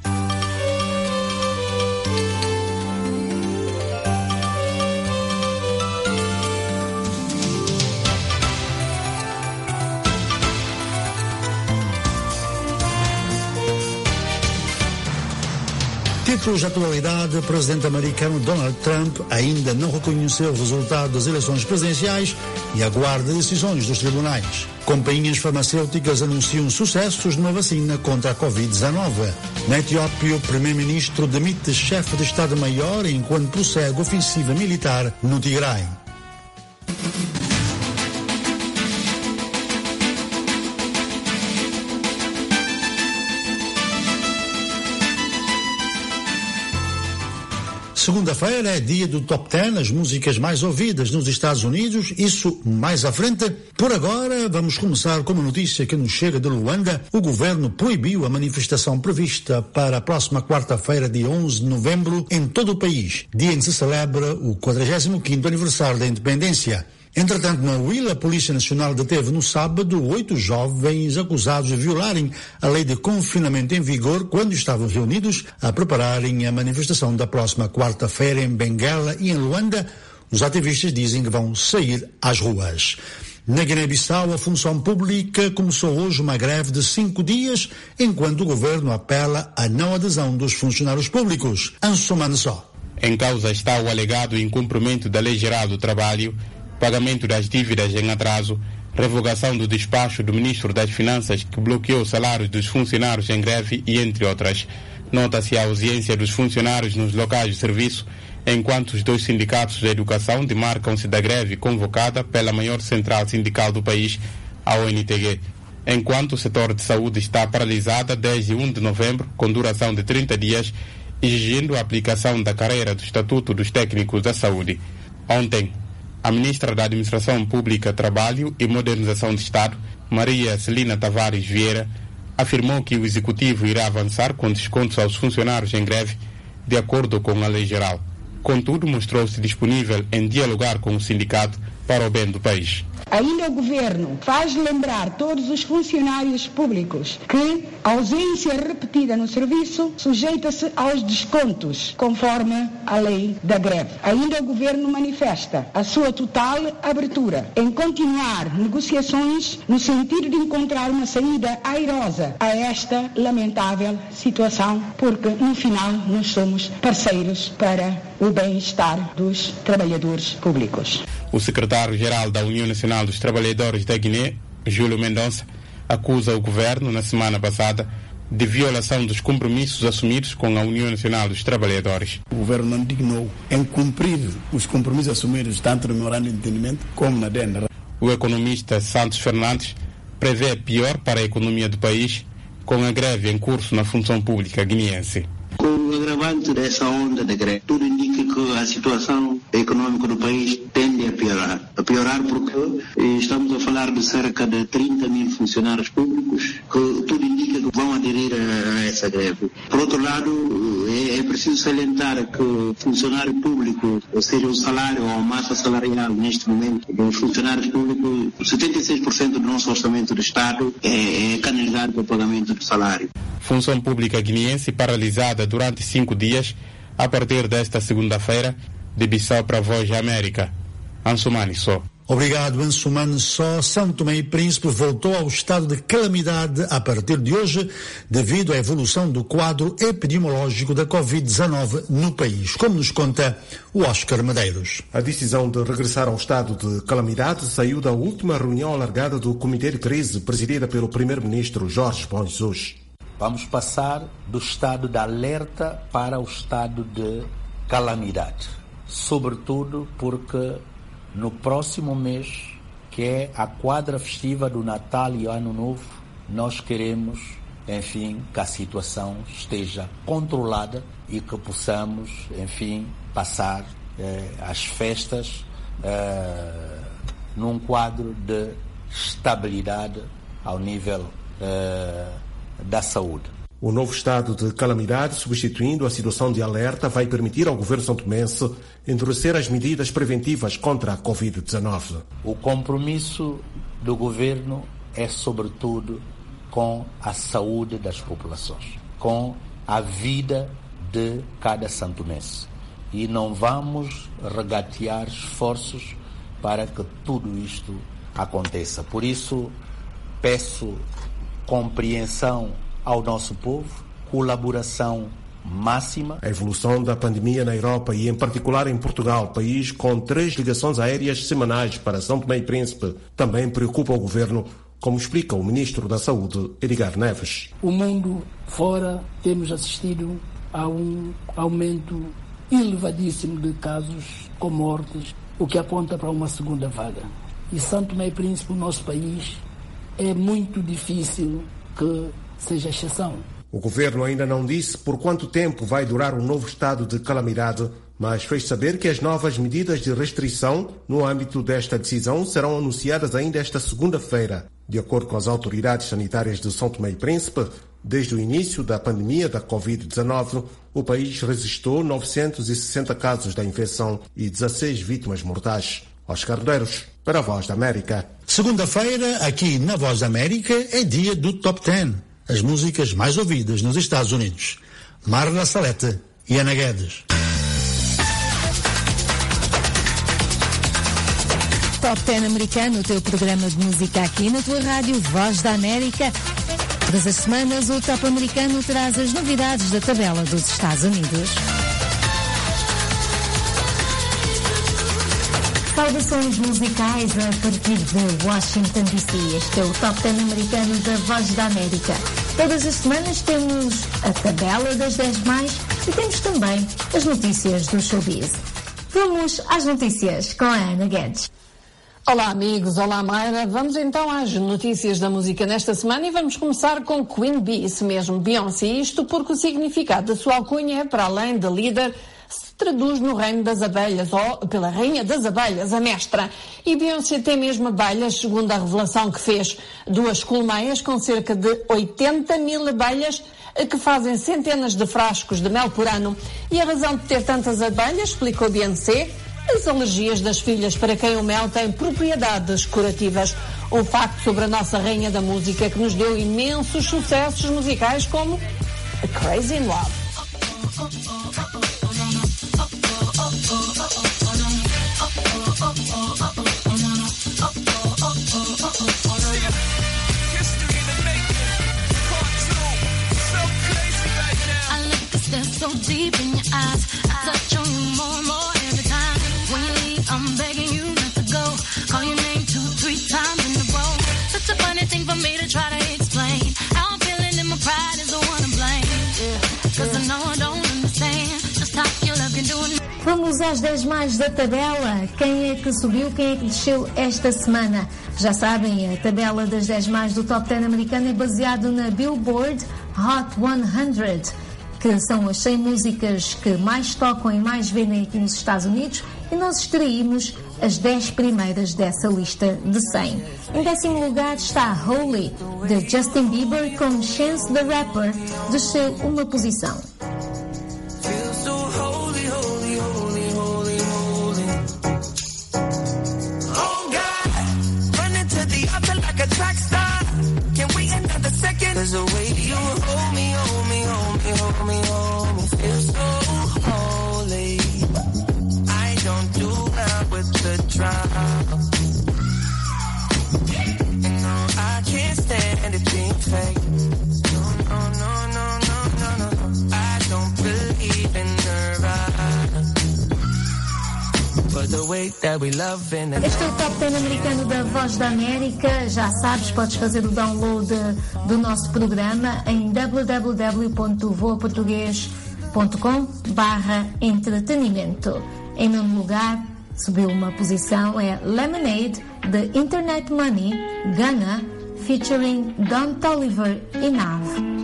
Títulos de atualidade: o presidente americano Donald Trump ainda não reconheceu o resultado das eleições presidenciais e aguarda decisões dos tribunais. Companhias farmacêuticas anunciam sucessos numa vacina contra a Covid-19. Na Etiópia, o primeiro-ministro demite chefe de Estado-Maior enquanto prossegue ofensiva militar no Tigray. Segunda-feira é dia do Top 10, as músicas mais ouvidas nos Estados Unidos, isso mais à frente. Por agora, vamos começar com uma notícia que nos chega de Luanda. O governo proibiu a manifestação prevista para a próxima quarta-feira, dia 11 de novembro, em todo o país, dia em que se celebra o 45º aniversário da independência. Entretanto, na Huila, a Polícia Nacional deteve no sábado 8 jovens acusados de violarem a lei de confinamento em vigor quando estavam reunidos a prepararem a manifestação da próxima quarta-feira em Benguela e em Luanda. Os ativistas dizem que vão sair às ruas. Na Guiné-Bissau, a função pública começou hoje uma greve de 5 dias, enquanto o governo apela à não adesão dos funcionários públicos. Ansumano só. Em causa está o alegado incumprimento da Lei Geral do Trabalho, pagamento das dívidas em atraso, revogação do despacho do Ministro das Finanças que bloqueou salários dos funcionários em greve e entre outras. Nota-se a ausência dos funcionários nos locais de serviço, enquanto os dois sindicatos da educação demarcam-se da greve convocada pela maior central sindical do país, a ONTG, enquanto o setor de saúde está paralisado desde 1 de novembro, com duração de 30 dias, exigindo a aplicação da carreira do Estatuto dos Técnicos da Saúde. Ontem, a ministra da Administração Pública, Trabalho e Modernização do Estado, Maria Celina Tavares Vieira, afirmou que o Executivo irá avançar com descontos aos funcionários em greve, de acordo com a Lei Geral. Contudo, mostrou-se disponível em dialogar com o sindicato para o bem do país. Ainda o Governo faz lembrar todos os funcionários públicos que a ausência repetida no serviço sujeita-se aos descontos, conforme a lei da greve. Ainda o Governo manifesta a sua total abertura em continuar negociações no sentido de encontrar uma saída airosa a esta lamentável situação, porque no final nós somos parceiros para o bem-estar dos trabalhadores públicos. O secretário-geral da União Nacional dos Trabalhadores da Guiné, Júlio Mendonça, acusa o governo, na semana passada, de violação dos compromissos assumidos com a União Nacional dos Trabalhadores. O governo não dignou em cumprir os compromissos assumidos tanto no memorando de entendimento como na DENRA. O economista Santos Fernandes prevê pior para a economia do país, com a greve em curso na função pública guineense. Com o agravante dessa onda de greve, tudo indica que a situação econômica do país tende a piorar. A piorar porque estamos a falar de cerca de 30 mil funcionários públicos que tudo indica que vão aderir a essa greve. Por outro lado, é preciso salientar que o funcionário público, ou seja, o salário ou a massa salarial neste momento dos funcionários públicos, 76% do nosso orçamento do Estado é canalizado para o pagamento do salário. Função pública guineense paralisada durante 5 dias, a partir desta segunda-feira, de Bissau para a Voz da América. Ansumani Só. Obrigado, Ansumani Só. São Tomé e Príncipe voltou ao estado de calamidade a partir de hoje, devido à evolução do quadro epidemiológico da Covid-19 no país, como nos conta o Oscar Medeiros. A decisão de regressar ao estado de calamidade saiu da última reunião alargada do Comitê de Crise, presidida pelo primeiro-ministro Jorge Bom Jesus. Vamos passar do estado de alerta para o estado de calamidade. Sobretudo porque no próximo mês, que é a quadra festiva do Natal e Ano Novo, nós queremos, enfim, que a situação esteja controlada e que possamos, enfim, passar as festas num quadro de estabilidade ao nível da saúde. O novo estado de calamidade, substituindo a situação de alerta, vai permitir ao governo santomense endurecer as medidas preventivas contra a Covid-19. O compromisso do governo é, sobretudo, com a saúde das populações, com a vida de cada santomense. E não vamos regatear esforços para que tudo isto aconteça. Por isso, peço compreensão ao nosso povo, colaboração máxima. A evolução da pandemia na Europa e em particular em Portugal, país com 3 ligações aéreas semanais para São Tomé e Príncipe, também preocupa o governo, como explica o ministro da Saúde, Edgar Neves. O mundo fora temos assistido a um aumento elevadíssimo de casos com mortes, o que aponta para uma segunda vaga. E São Tomé e Príncipe, o nosso país, é muito difícil que seja exceção. O governo ainda não disse por quanto tempo vai durar o novo estado de calamidade, mas fez saber que as novas medidas de restrição no âmbito desta decisão serão anunciadas ainda esta segunda-feira. De acordo com as autoridades sanitárias de São Tomé e Príncipe, desde o início da pandemia da Covid-19, o país registrou 960 casos da infecção e 16 vítimas mortais. Oscar Medeiros, para a Voz da América. Segunda-feira, aqui na Voz da América, é dia do Top 10. As músicas mais ouvidas nos Estados Unidos. Marla Salete e Ana Guedes. Top 10 americano, o teu programa de música aqui na tua rádio Voz da América. Todas as semanas o Top americano traz as novidades da tabela dos Estados Unidos. Saudações musicais a partir de Washington DC. Este é o Top 10 americano da Voz da América. Todas as semanas temos a tabela das 10 mais e temos também as notícias do showbiz. Vamos às notícias com a Ana Guedes. Olá amigos, olá Mayra. Vamos então às notícias da música nesta semana e vamos começar com Queen Bee, isso mesmo, Beyoncé. Isto porque o significado da sua alcunha, para além de líder, se traduz no reino das abelhas, ou pela rainha das abelhas, a mestra. E Beyoncé tem mesmo abelhas, segundo a revelação que fez. 2 colmeias com cerca de 80 mil abelhas que fazem centenas de frascos de mel por ano. E a razão de ter tantas abelhas, explicou Beyoncé, as alergias das filhas, para quem o mel tem propriedades curativas. Um facto sobre a nossa rainha da música que nos deu imensos sucessos musicais como Crazy in Love. So deep in your eyes, I touch on you more and more every time. When you leave, I'm begging you not to go. Call your name 2-3 times in a row. Such a funny thing for me to try to explain. How I'm feeling and my pride is the one to blame. Yeah, 'cause I know I don't understand just how your love can do it. Vamos às 10 mais da tabela. Quem é que subiu, quem é que desceu esta semana? Já sabem, a tabela das 10 mais do Top 10 americano é baseado na Billboard Hot 100, que são as 100 músicas que mais tocam e mais vendem aqui nos Estados Unidos, e nós extraímos as 10 primeiras dessa lista de 100. Em 10º lugar está Holy, de Justin Bieber, com Chance the Rapper, desceu uma posição. There's a way you hold me, hold me, hold me, hold me, hold me. Feel so holy. I don't do well with the drama. And no, I can't stand it being fake. No, no, no, no, no, no, no. I don't believe in Nirvana. Este é o Top 10 americano da Voz da América. Já sabes, podes fazer o download do nosso programa em www.voaportugues.com/entretenimento. Em nono lugar, subiu uma posição, é Lemonade, de Internet Money, Ghana, featuring Don Toliver e Nav.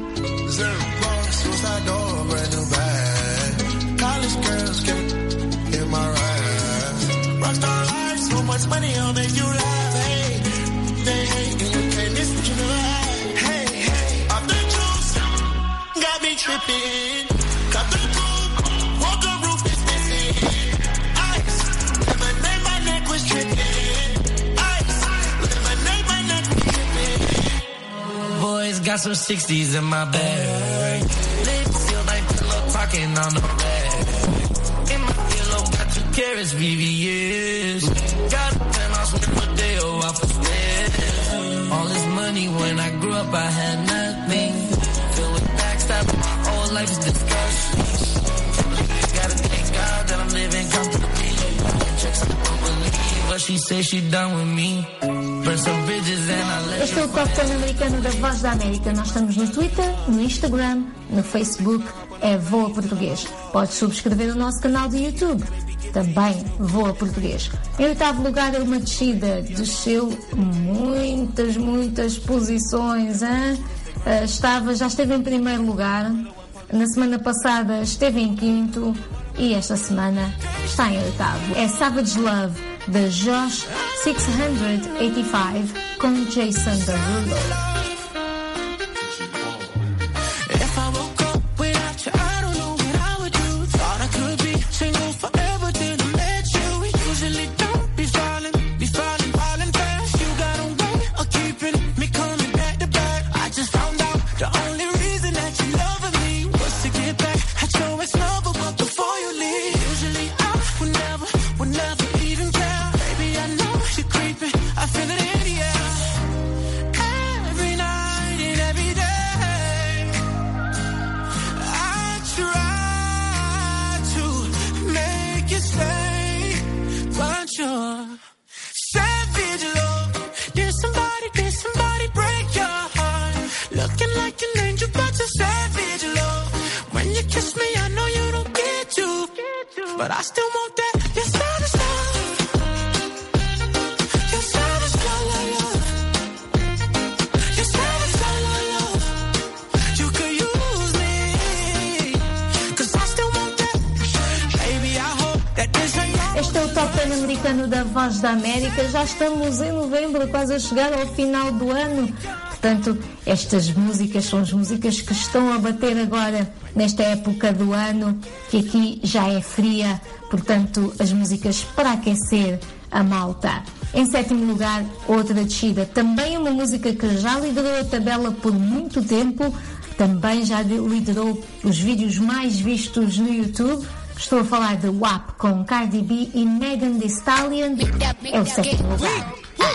Rockstar life, so much money, I'll make you laugh. Hey, they hate and you can't miss what you never had. Hey, hey, off the juice, got me tripping. Cut the coupe, walk the roof is missing. Ice, lemonade, my neck was tripping. Ice, lemonade, my neck was tripping. Boys got some 60s in my bag. Lips feel like pillow talking on the bed. Carrots, VVS. Got a penthouse with Rodeo off the stairs. All this money when I grew up, I had nothing. Filled with backstab, my whole life is disgusting. Gotta thank God that I'm living comfortably. Checks I don't believe, but she says she done with me. Burn some bridges and I let. Este é o Top 10 americano da Voz da América. Nós estamos no Twitter, no Instagram, no Facebook. É Voa Português. Podes subscrever o nosso canal do YouTube. Também Voa Português. Em 8º lugar é uma descida, desceu muitas posições, hein? Já esteve em primeiro lugar, na semana passada esteve em 5º e esta semana está em 8º. É Savage Love, de Josh 685, com Jason Derulo. But I still want that. You're savage love. You're savage love. You're savage love. You could use me. 'Cause I still want that. Baby, I hope that this ain't all. Este é o Top 10 americano da Voz da América. Já estamos em novembro, quase a chegar ao final do ano. Portanto, estas músicas são as músicas que estão a bater agora nesta época do ano, que aqui já é fria, portanto, as músicas para aquecer a malta. Em 7º lugar, outra descida, também uma música que já liderou a tabela por muito tempo, também já liderou os vídeos mais vistos no YouTube. Estou a falar de WAP com Cardi B e Megan Thee Stallion. É o 7º lugar.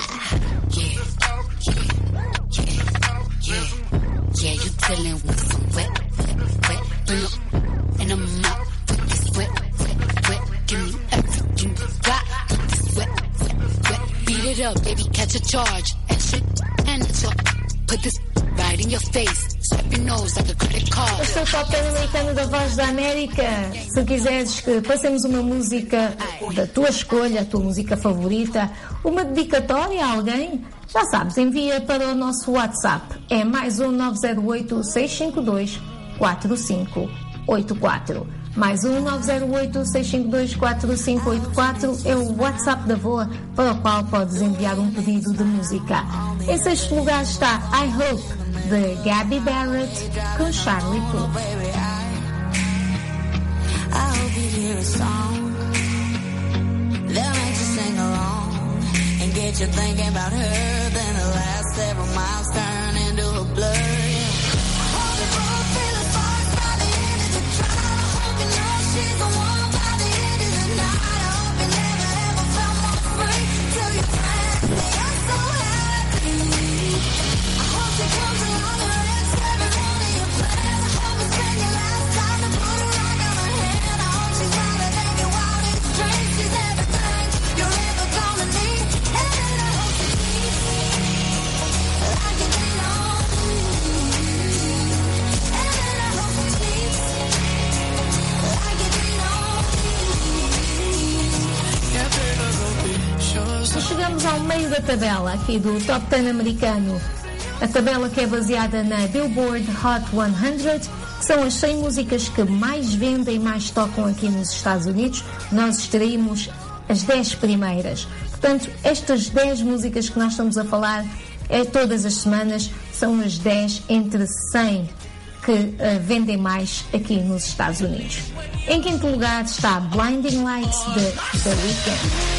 Yeah, you dealing with some wet, bring up, and I'm out with this wet, give me everything you got, this wet, beat it up, baby, catch a charge, extra, and a talk, put this right in your face, Este é o Top 10 americano da Voz da América. Se quiseres que passemos uma música da tua escolha, a tua música favorita, uma dedicatória a alguém, já sabes, envia para o nosso WhatsApp. É mais um 908-652-4584. Mais um 908-652-4584 é o WhatsApp da VOA, para o qual podes enviar um pedido de música. Em sexto lugar está I Hope, de Gabby Barrett com Charlie Puth. I hope you hear a song that makes you sing along and get you thinking about her. Then the last several miles turn into a blur. She's the one by the end of the night. I hope you never ever felt more free till you find me. I'm so happy. I hope she comes along and wrecks every one of your plans. I hope you spend your last time to put a rock on her hand. I hope she's out of thinking wildest dreams. She's everything you're ever gonna need. And I hope she keeps like you did on me. And I hope she keeps. E chegamos ao meio da tabela aqui do Top 10 americano. A tabela que é baseada na Billboard Hot 100, que são as 100 músicas que mais vendem e mais tocam aqui nos Estados Unidos. Nós extraímos as 10 primeiras. Portanto, estas 10 músicas que nós estamos a falar todas as semanas são as 10 entre 100 que vendem mais aqui nos Estados Unidos. Em quinto lugar está Blinding Lights de The Weeknd.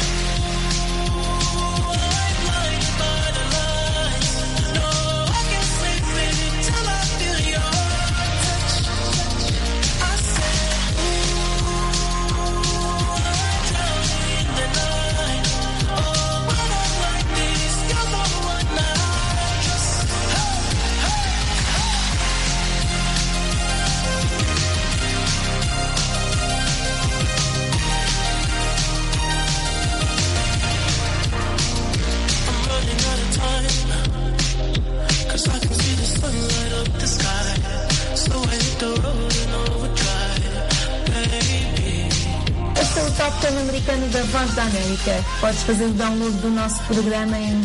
Americano da Voz da América. Podes fazer o download do nosso programa em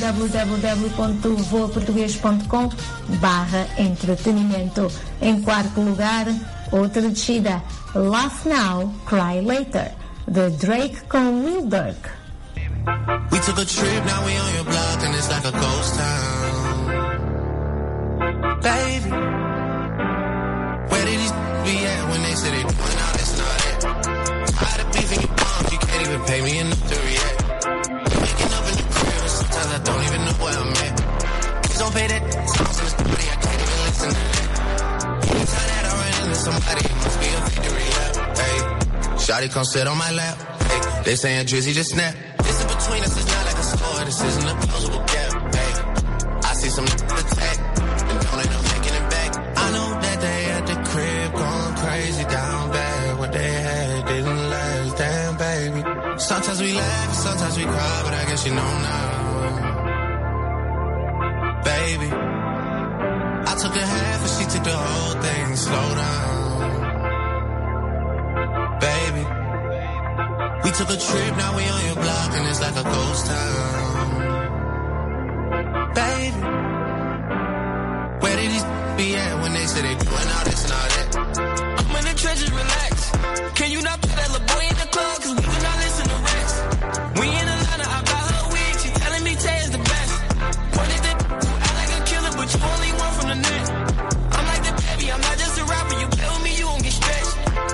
www.voaportugues.com/entretenimento. Em quarto lugar, outra descida, Laugh Now, Cry Later, de Drake com Lil Durk. We took a trip, now we on your block and it's like a ghost town. Baby, where did these be at when they said they doing all this and all that? Tired of beefing you bums, you can't even pay me enough to react. Waking up in the crib and sometimes I don't even know where I'm at. Please don't pay that songs in the studio, I can't even listen to that. Anytime that I run into somebody, it must be a victory lap. Hey, shawty come sit on my lap. Hey, they saying Drizzy just snap. This in between us is not like a score, this isn't a closable gap. Hey, I see some attack, and don't end up making it back. I know that they at the crib going crazy down bad. What they had didn't last, damn baby. Sometimes we laugh, sometimes we cry, but I guess you know now. Baby, I took a half and she took the whole thing, slow down. Baby, we took a trip, now we on your block and it's like a ghost town. Baby, where did these be at when they say they doing all this and all that? I'm in the trenches, relax. Can you not put that little boy in the club? Cause we do not listen to rest. We in Atlanta, I got her wig. She telling me Tay is the best. Pointed that act like a killer, but you only one from the net. I'm like the baby, I'm not just a rapper. You play with me, you won't get stretched.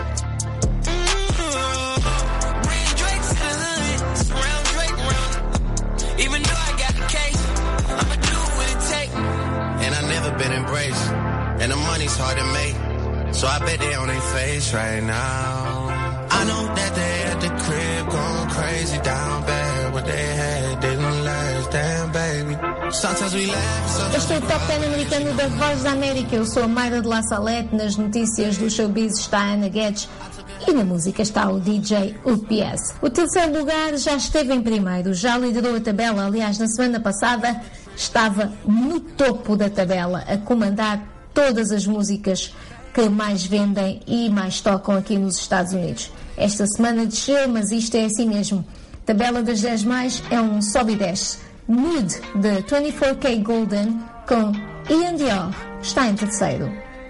Bring Drake to the hood, surround Drake around. Even though I got the case, I'ma do what it take. And I never been embraced, and the money's hard to make. So I bet they on their face right now. I know that they at the crib going crazy down bad. What they had didn't last, damn baby. Sometimes we laugh. Este é o Top 10 americano da Voz da América. Eu sou a Mayra de La Salette. Nas notícias do showbiz está a Ana Guedes. E na música está o DJ UPS. O terceiro lugar já esteve em primeiro, já liderou a tabela. Aliás, na semana passada estava no topo da tabela, a comandar todas as músicas que mais vendem e mais tocam aqui nos Estados Unidos. Esta semana desceu, mas isto é assim mesmo. Tabela das 10 mais é um sobe e desce. Mood, de 24K Golden, com Ian Dior, está em terceiro.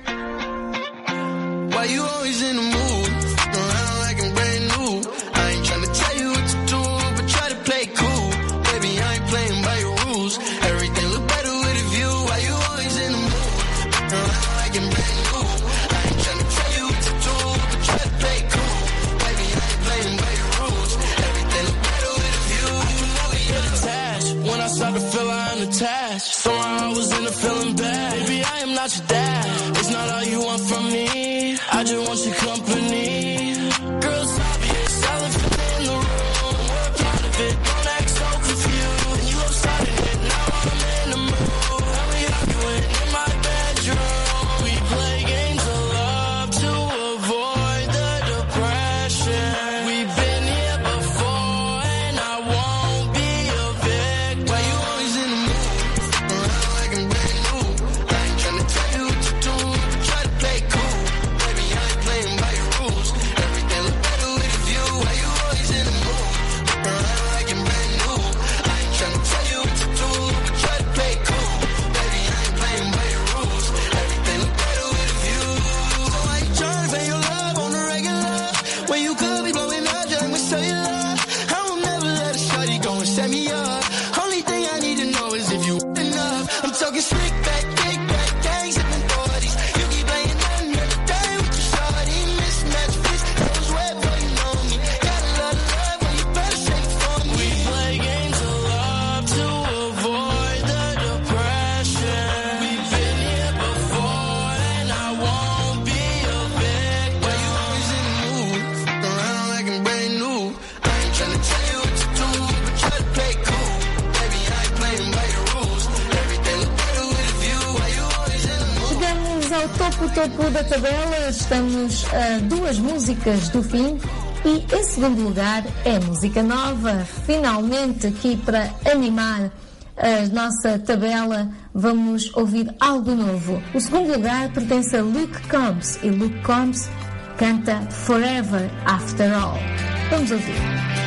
Why you always in the mood? Around like I'm brand new. I ain't tryna tell you what to do, but try to play cool. Baby, I ain't playing by your rules. Everything look better with a view. Why you always in the mood? Around like I'm brand new. I ain't tryna tell you what to do, but try to play cool. Baby, I ain't playing by your rules. Everything look better with a view. You know we get attached. When I start to feel I'm attached, somehow I was in a feeling bad. Baby, I am not your dad. It's not all you want from me. I just want your company. Girl, it's obvious, elephant in the room. We're part of it, don't act so confused. And you started it, now I'm in the mood. And we arguing in my bedroom. We play games of love to avoid the depression. We've been here before and I won't be a victim. Why you always in the mood? Around like I'm brand new. I ain't tryna tell you what to do, but try to play cool. Baby, I ain't playing by your rules. Everything look better with a view. Why you always in the mood? Around like I'm brand new. I ain't tryna tell you what to do, but try to play cool. Baby, I ain't playing by your rules. Everything look better with a view. So I ain't tryna pay your love on the regular. When you could be blowing up, just me show you love. I will never let a shawty go and set me up. Only thing I need to know is if you enough. I'm talking slick back, kick back, gang sipping 40s. You keep playing nothing every day with your shawty. Mismatch fits, those web, boy, you know me. Got a lot of love, when you better shake it for me. We play games of love to avoid the depression. We've been here before and I won't be a victim. Why you always in the mood? Around like I'm brand new. I ain't tryna tell you what to do, but try to play cool. Baby, I ain't playing by your rules. Everything look better with a view. Why you always in the mood? Chegamos ao topo da tabela, estamos a 2 músicas do fim e em segundo lugar é música nova. Finalmente aqui para animar a nossa tabela vamos ouvir algo novo. O segundo lugar pertence a Luke Combs e Luke Combs canta Forever After All. Vamos ouvir.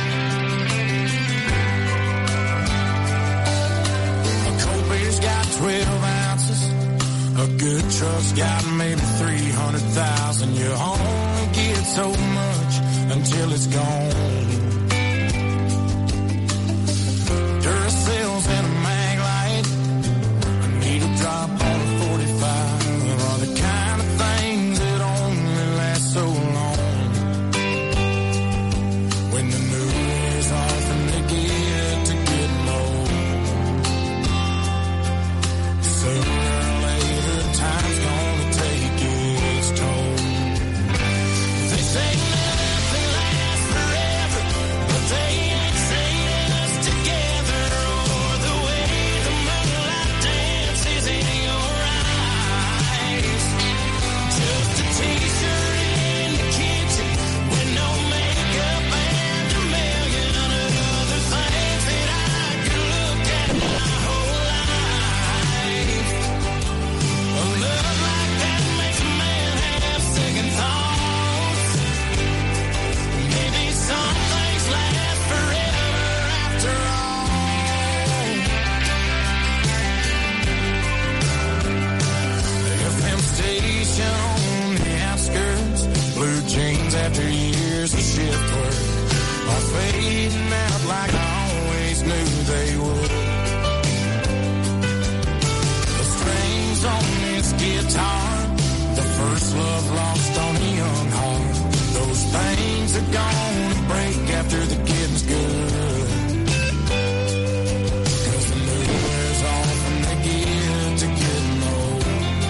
A cold beer's got 12 ounces. A good truck's got maybe 300,000. You only get so much until it's gone. Duracells and a mag light. A needle drop on a 45 are the kind of things that only last so long. When the new is off and they get to getting old. Sooner or later, time's gonna take its toll. They say nothing lasts forever, but they ain't saying us together. Or the way the moonlight dances in your eyes. Just a t-shirt in the kitchen with no makeup and a million other things that I could look at my whole life. A love like that makes a man have second thoughts. Maybe some things last forever after all. FM station on the outskirts, blue jeans after years of shift work are fading out like I always knew they would. The strings on this guitar, the first love lost on a young heart. Those things are gonna break after the getting's good. 'Cause the new wears off and they get to getting old.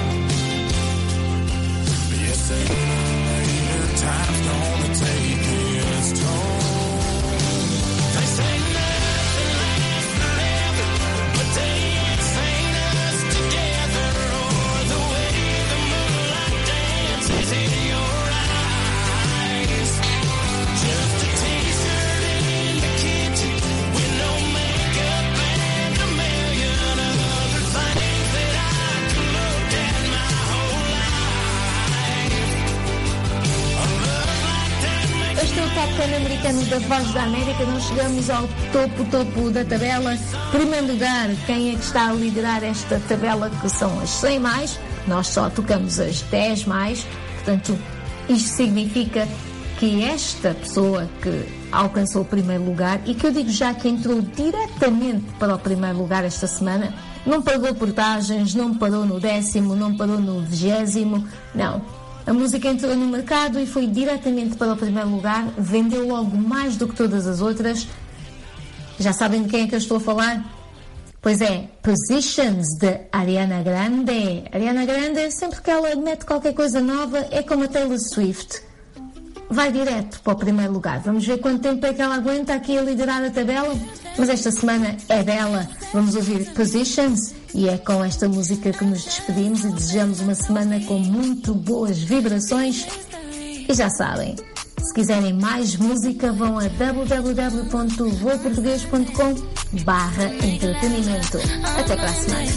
Yes, sooner or later, time's gonna take its toll. They say nothing lasts forever, but they ain't saying us together. Or the way the moonlight dances in your eyes. Just a t-shirt in the Top Ten americano da Voz da América, nós chegamos ao topo da tabela. Primeiro lugar, quem é que está a liderar esta tabela, que são as 100 mais, nós só tocamos as 10 mais, portanto, isto significa que esta pessoa que alcançou o primeiro lugar, e que eu digo já que entrou diretamente para o primeiro lugar esta semana, não pagou portagens, não parou no 10º, não parou no 20º, não. A música entrou no mercado e foi diretamente para o primeiro lugar, vendeu logo mais do que todas as outras. Já sabem de quem é que eu estou a falar? Pois é, Positions, de Ariana Grande. Ariana Grande, sempre que ela mete qualquer coisa nova, é como a Taylor Swift. Vai direto para o primeiro lugar. Vamos ver quanto tempo é que ela aguenta aqui a liderar a tabela. Mas esta semana é dela. Vamos ouvir Positions e é com esta música que nos despedimos e desejamos uma semana com muito boas vibrações. E já sabem, se quiserem mais música, vão a www.voaportugues.com/entretenimento. Até para a semana.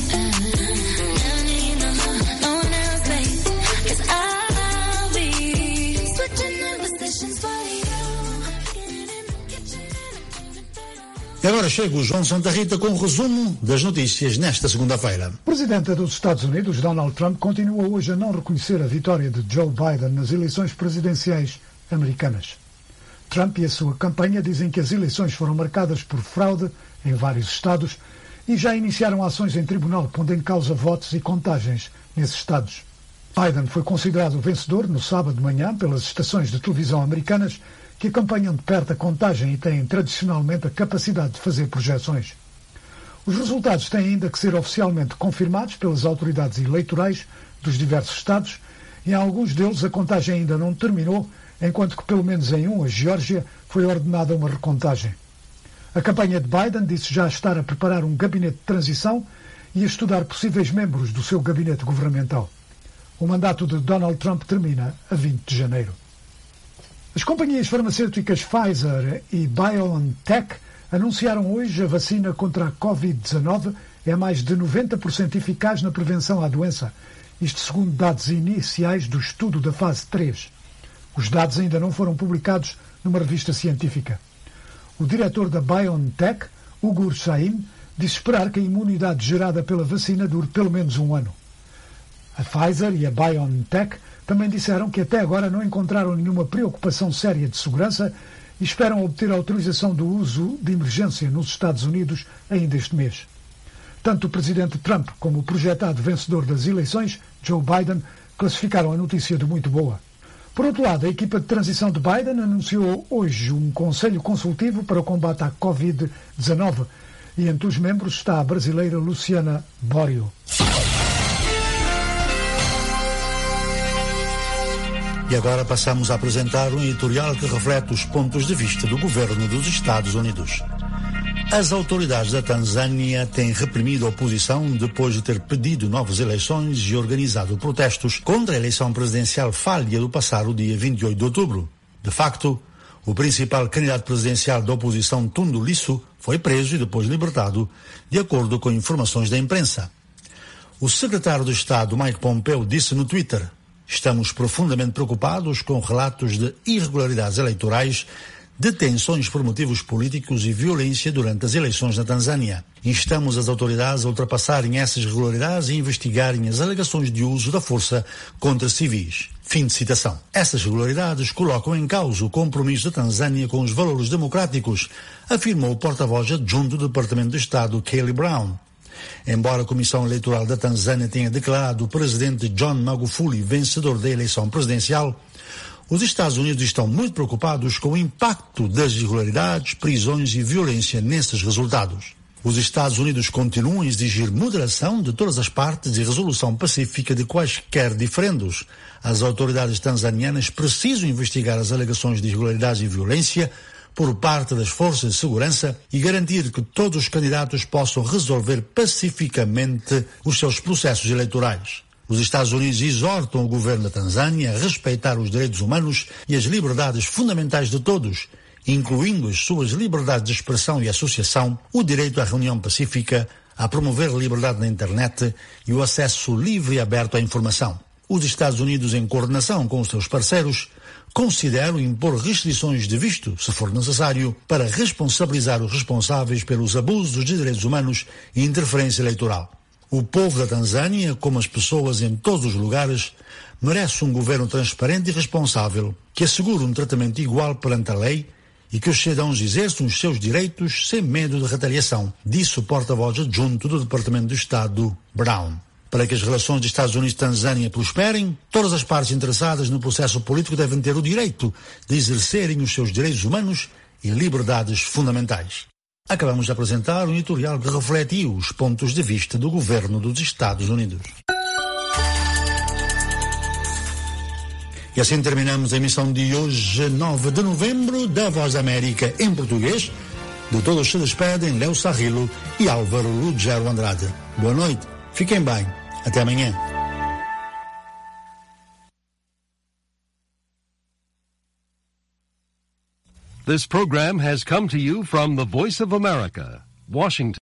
E agora chega o João Santa Rita com o resumo das notícias nesta segunda-feira. O presidente dos Estados Unidos, Donald Trump, continua hoje a não reconhecer a vitória de Joe Biden nas eleições presidenciais americanas. Trump e a sua campanha dizem que as eleições foram marcadas por fraude em vários estados e já iniciaram ações em tribunal pondo em causa votos e contagens nesses estados. Biden foi considerado vencedor no sábado de manhã pelas estações de televisão americanas, que acompanham de perto a contagem e têm tradicionalmente a capacidade de fazer projeções. Os resultados têm ainda que ser oficialmente confirmados pelas autoridades eleitorais dos diversos estados e em alguns deles a contagem ainda não terminou, enquanto que pelo menos em a Geórgia, foi ordenada uma recontagem. A campanha de Biden disse já estar a preparar um gabinete de transição e a estudar possíveis membros do seu gabinete governamental. O mandato de Donald Trump termina a 20 de janeiro. As companhias farmacêuticas Pfizer e BioNTech anunciaram hoje a vacina contra a Covid-19 é mais de 90% eficaz na prevenção à doença, isto segundo dados iniciais do estudo da fase 3. Os dados ainda não foram publicados numa revista científica. O diretor da BioNTech, Ugur Sahin, disse esperar que a imunidade gerada pela vacina dure pelo menos um ano. A Pfizer e a BioNTech também disseram que até agora não encontraram nenhuma preocupação séria de segurança e esperam obter autorização do uso de emergência nos Estados Unidos ainda este mês. Tanto o presidente Trump como o projetado vencedor das eleições, Joe Biden, classificaram a notícia de muito boa. Por outro lado, a equipa de transição de Biden anunciou hoje um conselho consultivo para o combate à Covid-19 e entre os membros está a brasileira Luciana Borio. E agora passamos a apresentar um editorial que reflete os pontos de vista do governo dos Estados Unidos. As autoridades da Tanzânia têm reprimido a oposição depois de ter pedido novas eleições e organizado protestos contra a eleição presidencial falha do passado dia 28 de outubro. De facto, o principal candidato presidencial da oposição, Tundu Lissu, foi preso e depois libertado, de acordo com informações da imprensa. O secretário de Estado, Mike Pompeo, disse no Twitter: "Estamos profundamente preocupados com relatos de irregularidades eleitorais, detenções por motivos políticos e violência durante as eleições na Tanzânia. Instamos as autoridades a ultrapassarem essas irregularidades e investigarem as alegações de uso da força contra civis." Fim de citação. Essas irregularidades colocam em causa o compromisso da Tanzânia com os valores democráticos, afirmou o porta-voz adjunto do Departamento de Estado, Kelly Brown. Embora a Comissão Eleitoral da Tanzânia tenha declarado o presidente John Magufuli vencedor da eleição presidencial, os Estados Unidos estão muito preocupados com o impacto das irregularidades, prisões e violência nesses resultados. Os Estados Unidos continuam a exigir moderação de todas as partes e resolução pacífica de quaisquer diferendos. As autoridades tanzanianas precisam investigar as alegações de irregularidades e violência por parte das forças de segurança e garantir que todos os candidatos possam resolver pacificamente os seus processos eleitorais. Os Estados Unidos exortam o governo da Tanzânia a respeitar os direitos humanos e as liberdades fundamentais de todos, incluindo as suas liberdades de expressão e associação, o direito à reunião pacífica, a promover a liberdade na internet e o acesso livre e aberto à informação. Os Estados Unidos, em coordenação com os seus parceiros, consideram impor restrições de visto, se for necessário, para responsabilizar os responsáveis pelos abusos de direitos humanos e interferência eleitoral. O povo da Tanzânia, como as pessoas em todos os lugares, merece um governo transparente e responsável, que assegure um tratamento igual perante a lei e que os cidadãos exerçam os seus direitos sem medo de retaliação, disse o porta-voz adjunto do Departamento de Estado, Brown. Para que as relações de Estados Unidos e Tanzânia prosperem, todas as partes interessadas no processo político devem ter o direito de exercerem os seus direitos humanos e liberdades fundamentais. Acabamos de apresentar um editorial que refletiu os pontos de vista do governo dos Estados Unidos. E assim terminamos a emissão de hoje, 9 de novembro, da Voz da América em português. De todos se despedem Léo Sarrilo e Álvaro Lugero Andrade. Boa noite, fiquem bem, até amanhã. This program has come to you from the Voice of America, Washington.